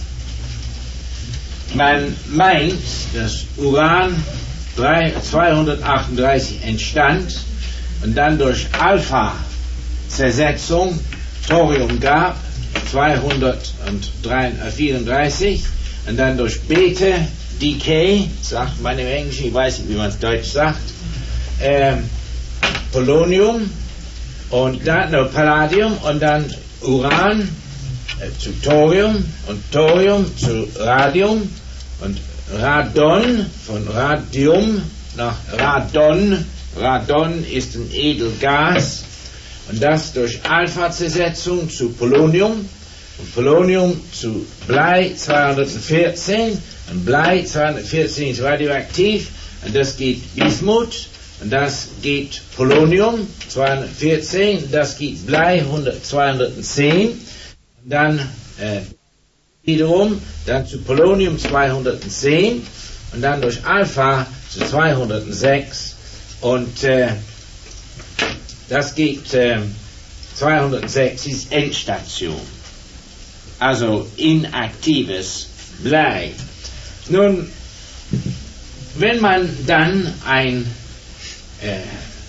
Speaker 1: man meint, dass Uran zweihundertachtunddreißig entstand und dann durch Alpha-Zersetzung Thorium gab, zweihundertvierunddreißig, und dann durch Beta-Decay, sagt man im Englischen, ich weiß nicht, wie man es deutsch sagt, ähm, Polonium und dann no, Palladium und dann Uran äh, zu Thorium und Thorium zu Radium und Radon von Radium nach Radon. Radon ist ein Edelgas und das durch Alpha-Zersetzung zu Polonium und Polonium zu Blei zweihundertvierzehn und Blei zweihundertvierzehn ist radioaktiv und das geht Bismut. Und das gibt Polonium zweihundertvierzehn, das gibt Blei zweihundertzehn, und dann äh, wiederum dann zu Polonium zweihundertzehn und dann durch Alpha zu zweihundertsechs und äh, das gibt äh, zweihundertsechs ist Endstation, also inaktives Blei. Nun, wenn man dann ein Äh,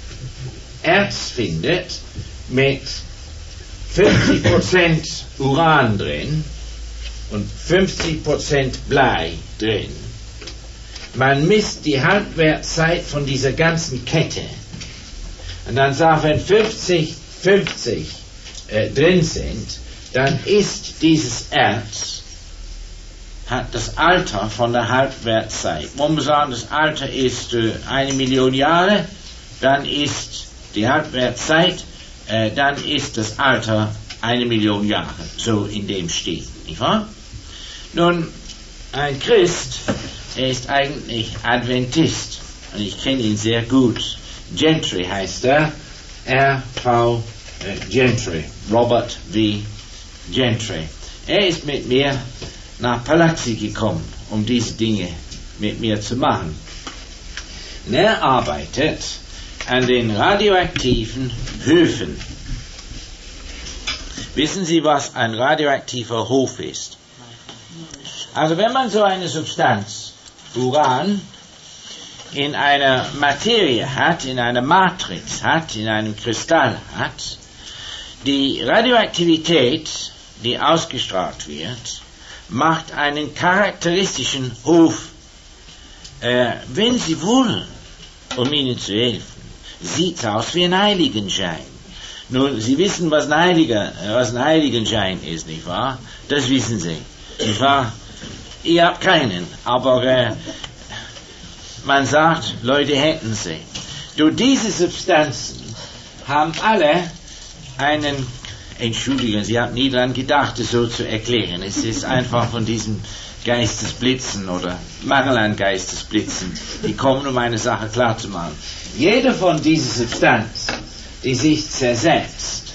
Speaker 1: Erz findet mit fünfzig Prozent Uran drin und fünfzig Prozent Blei drin. Man misst die Halbwertszeit von dieser ganzen Kette. Und dann sagt, wenn fünfzig, fünfzig äh, drin sind, dann ist dieses Erz, hat das Alter von der Halbwertszeit. Man muss sagen, das Alter ist äh, eine Million Jahre, dann ist die Halbwertszeit, äh, dann ist das Alter eine Million Jahre, so in dem Stil, nicht wahr? Nun, ein Christ, er ist eigentlich Adventist, und ich kenne ihn sehr gut. Gentry heißt er, R V äh, Gentry, Robert V. Gentry. Er ist mit mir nach Palazzi gekommen, um diese Dinge mit mir zu machen. Und er arbeitet an den radioaktiven Höfen. Wissen Sie, was ein radioaktiver Hof ist? Also wenn man so eine Substanz, Uran, in einer Materie hat, in einer Matrix hat, in einem Kristall hat, die Radioaktivität, die ausgestrahlt wird, macht einen charakteristischen Hof. Äh, wenn Sie wollen, um Ihnen zu helfen, sieht es aus wie ein Heiligenschein. Nun, Sie wissen, was ein, Heiliger, was ein Heiligenschein ist, nicht wahr? Das wissen Sie, nicht wahr? Ihr habt keinen, aber äh, man sagt, Leute hätten sie. Durch diese Substanzen haben alle einen, entschuldigen, Sie haben nie daran gedacht, es so zu erklären. Es ist einfach von diesem Geistesblitzen oder Mangel an Geistesblitzen, die kommen, um eine Sache klar zu machen. Jede von dieser Substanz, die sich zersetzt,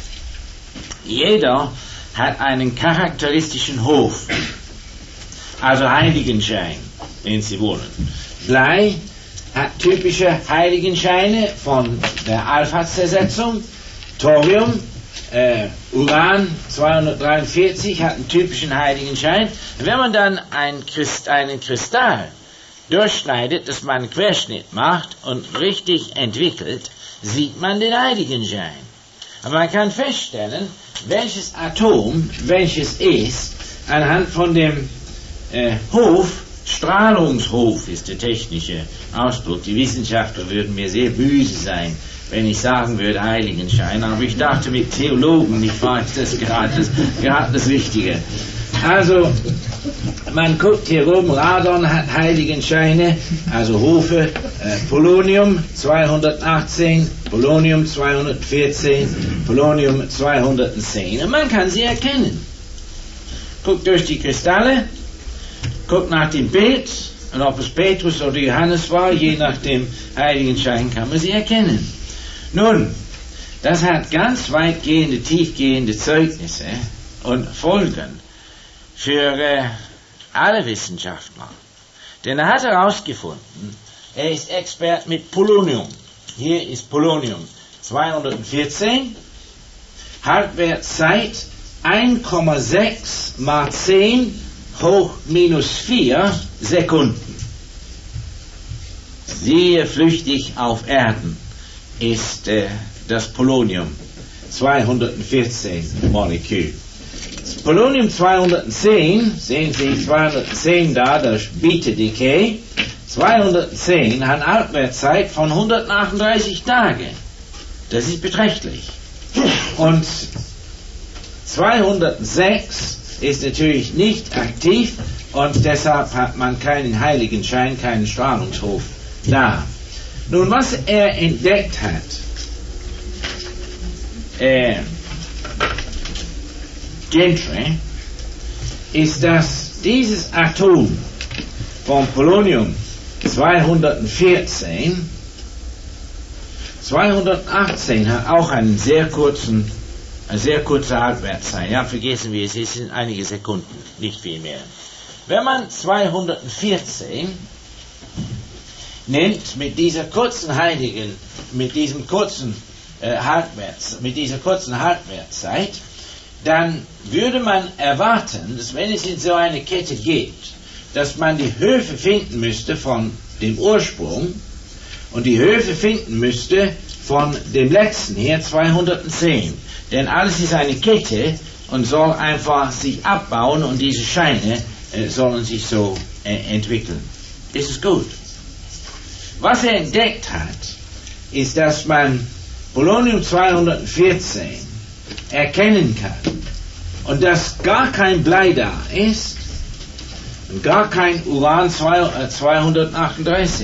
Speaker 1: jeder hat einen charakteristischen Hof, also Heiligenschein, wenn Sie wollen. Blei hat typische Heiligenscheine von der Alpha-Zersetzung, Thorium, äh, Uran zweihundertdreiundvierzig hat einen typischen Heiligenschein. Wenn man dann ein Christ, einen Kristall durchschneidet, dass man einen Querschnitt macht und richtig entwickelt, sieht man den Heiligenschein. Aber man kann feststellen, welches Atom welches ist, anhand von dem äh, Hof. Strahlungshof ist der technische Ausdruck. Die Wissenschaftler würden mir sehr böse sein, wenn ich sagen würde Heiligenschein, aber ich dachte, mit Theologen, nicht wahr, ist das gerade das, gerade das Richtige. Also, man guckt hier oben, Radon hat Heiligenscheine, also Hofe, äh, Polonium zweihundertachtzehn, Polonium zweihundertvierzehn, Polonium zweihundertzehn, und man kann sie erkennen. Guckt durch die Kristalle, guckt nach dem Bild, und ob es Petrus oder Johannes war, je nach dem Heiligenschein kann man sie erkennen. Nun, das hat ganz weitgehende, tiefgehende Zeugnisse und Folgen für äh, alle Wissenschaftler. Denn er hat herausgefunden, er ist Expert mit Polonium. Hier ist Polonium zweihundertvierzehn, Halbwertszeit eins Komma sechs mal zehn hoch minus vier Sekunden. Sehr flüchtig auf Erden ist äh, das Polonium zweihundertvierzehn Molekül. Das Polonium zweihundertzehn, sehen Sie zweihundertzehn da, das Beta-Decay, zweihundertzehn hat eine Halbwertszeit von hundertachtunddreißig Tage. Das ist beträchtlich. Und zweihundertsechs ist natürlich nicht aktiv und deshalb hat man keinen Heiligenschein, keinen Strahlungshof da. Nun, was er entdeckt hat, äh, Gentry, ist, dass dieses Atom von Polonium zweihundertvierzehn, zweihundertachtzehn hat auch einen sehr kurzen, eine sehr kurze Halbwertszeit. Ja, vergessen wir es, es sind einige Sekunden, nicht viel mehr. Wenn man zweihundertvierzehn nimmt mit dieser kurzen Heiligen, mit diesem kurzen äh, Halbwerts, mit dieser kurzen Halbwertszeit, dann würde man erwarten, dass wenn es in so eine Kette gibt, dass man die Höfe finden müsste von dem Ursprung und die Höfe finden müsste von dem letzten hier zweihundertzehn. Denn alles ist eine Kette und soll einfach sich abbauen und diese Scheine äh, sollen sich so äh, entwickeln. Ist es gut? Was er entdeckt hat, ist, dass man Polonium zweihundertvierzehn erkennen kann und dass gar kein Blei da ist und gar kein Uran zweihundertachtunddreißig.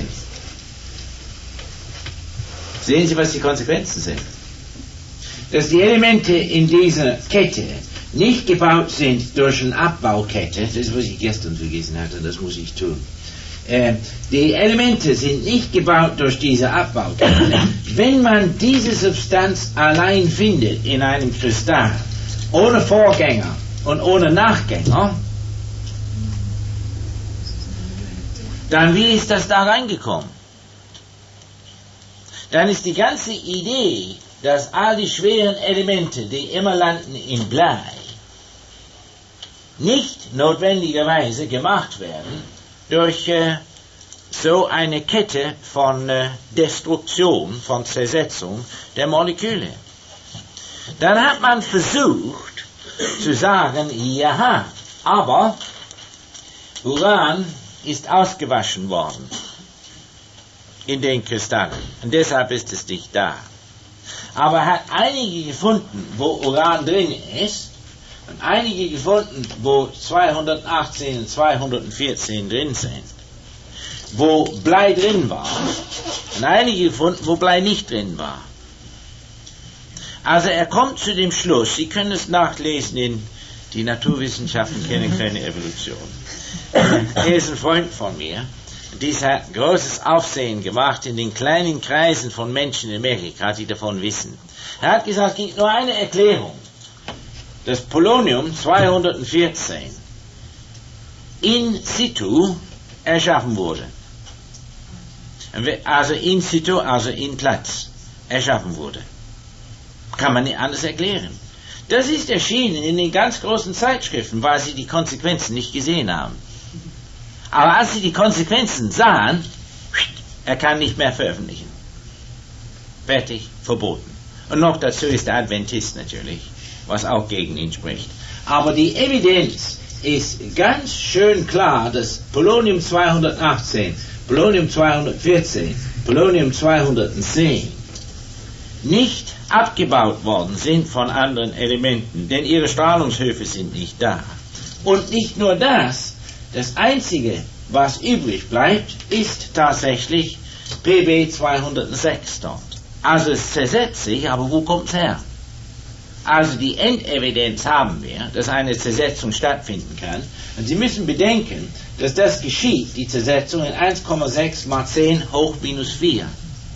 Speaker 1: Sehen Sie, was die Konsequenzen sind? Dass die Elemente in dieser Kette nicht gebaut sind durch eine Abbaukette, das ist, was ich gestern vergessen hatte, das muss ich tun. Äh, die Elemente sind nicht gebaut durch diese Abbaukette. Wenn man diese Substanz allein findet in einem Kristall, ohne Vorgänger und ohne Nachgänger, dann wie ist das da reingekommen? Dann ist die ganze Idee, dass all die schweren Elemente, die immer landen in Blei, nicht notwendigerweise gemacht werden durch äh, so eine Kette von äh, Destruktion, von Zersetzung der Moleküle. Dann hat man versucht zu sagen, ja, aber Uran ist ausgewaschen worden in den Kristallen und deshalb ist es nicht da. Aber er hat einige gefunden, wo Uran drin ist und einige gefunden, wo zweihundertachtzehn und zweihundertvierzehn drin sind, wo Blei drin war und einige gefunden, wo Blei nicht drin war. Also er kommt zu dem Schluss, Sie können es nachlesen in Die Naturwissenschaften kennen keine Evolution. Er ist ein Freund von mir. Dies hat großes Aufsehen gemacht in den kleinen Kreisen von Menschen in Amerika, die davon wissen. Er hat gesagt, es gibt nur eine Erklärung, dass Polonium zweihundertvierzehn in situ erschaffen wurde. Also in situ, also in Platz erschaffen wurde. Kann man nicht anders erklären. Das ist erschienen in den ganz großen Zeitschriften, weil sie die Konsequenzen nicht gesehen haben. Aber als sie die Konsequenzen sahen, er kann nicht mehr veröffentlichen. Fertig, verboten. Und noch dazu ist der Adventist natürlich, was auch gegen ihn spricht. Aber die Evidenz ist ganz schön klar, dass Polonium zweihundertachtzehn, Polonium zweihundertvierzehn, Polonium zweihundertzehn nicht abgebaut worden sind von anderen Elementen, denn ihre Strahlungshöfe sind nicht da. Und nicht nur das, das Einzige, was übrig bleibt, ist tatsächlich P B zweihundertsechs dort. Also es zersetzt sich, aber wo kommt es her? Also die Endevidenz haben wir, dass eine Zersetzung stattfinden kann. Und Sie müssen bedenken, dass das geschieht, die Zersetzung, in eins Komma sechs mal zehn hoch minus vier.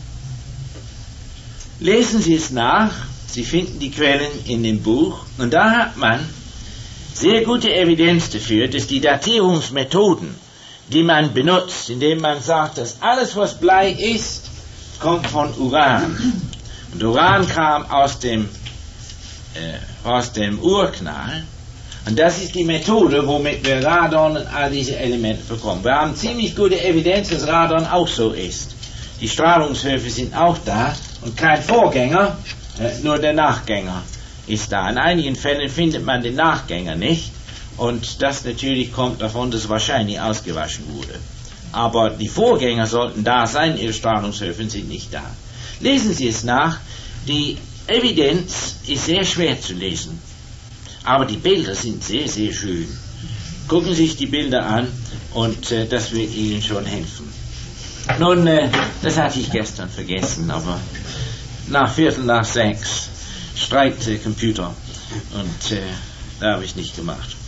Speaker 1: Lesen Sie es nach, Sie finden die Quellen in dem Buch, und da hat man sehr gute Evidenz dafür, dass die Datierungsmethoden, die man benutzt, indem man sagt, dass alles, was Blei ist, kommt von Uran. Und Uran kam aus dem, äh, aus dem Urknall. Und das ist die Methode, womit wir Radon und all diese Elemente bekommen. Wir haben ziemlich gute Evidenz, dass Radon auch so ist. Die Strahlungshöfe sind auch da und kein Vorgänger, äh, nur der Nachgänger ist da. In einigen Fällen findet man den Nachgänger nicht und das natürlich kommt davon, dass wahrscheinlich ausgewaschen wurde. Aber die Vorgänger sollten da sein, ihre Strahlungshöfe sind nicht da. Lesen Sie es nach. Die Evidenz ist sehr schwer zu lesen, aber die Bilder sind sehr, sehr schön. Gucken Sie sich die Bilder an und äh, das wird Ihnen schon helfen. Nun, äh, das hatte ich gestern vergessen, aber nach Viertel nach sechs streikt der Computer und äh, da habe ich nicht gemacht.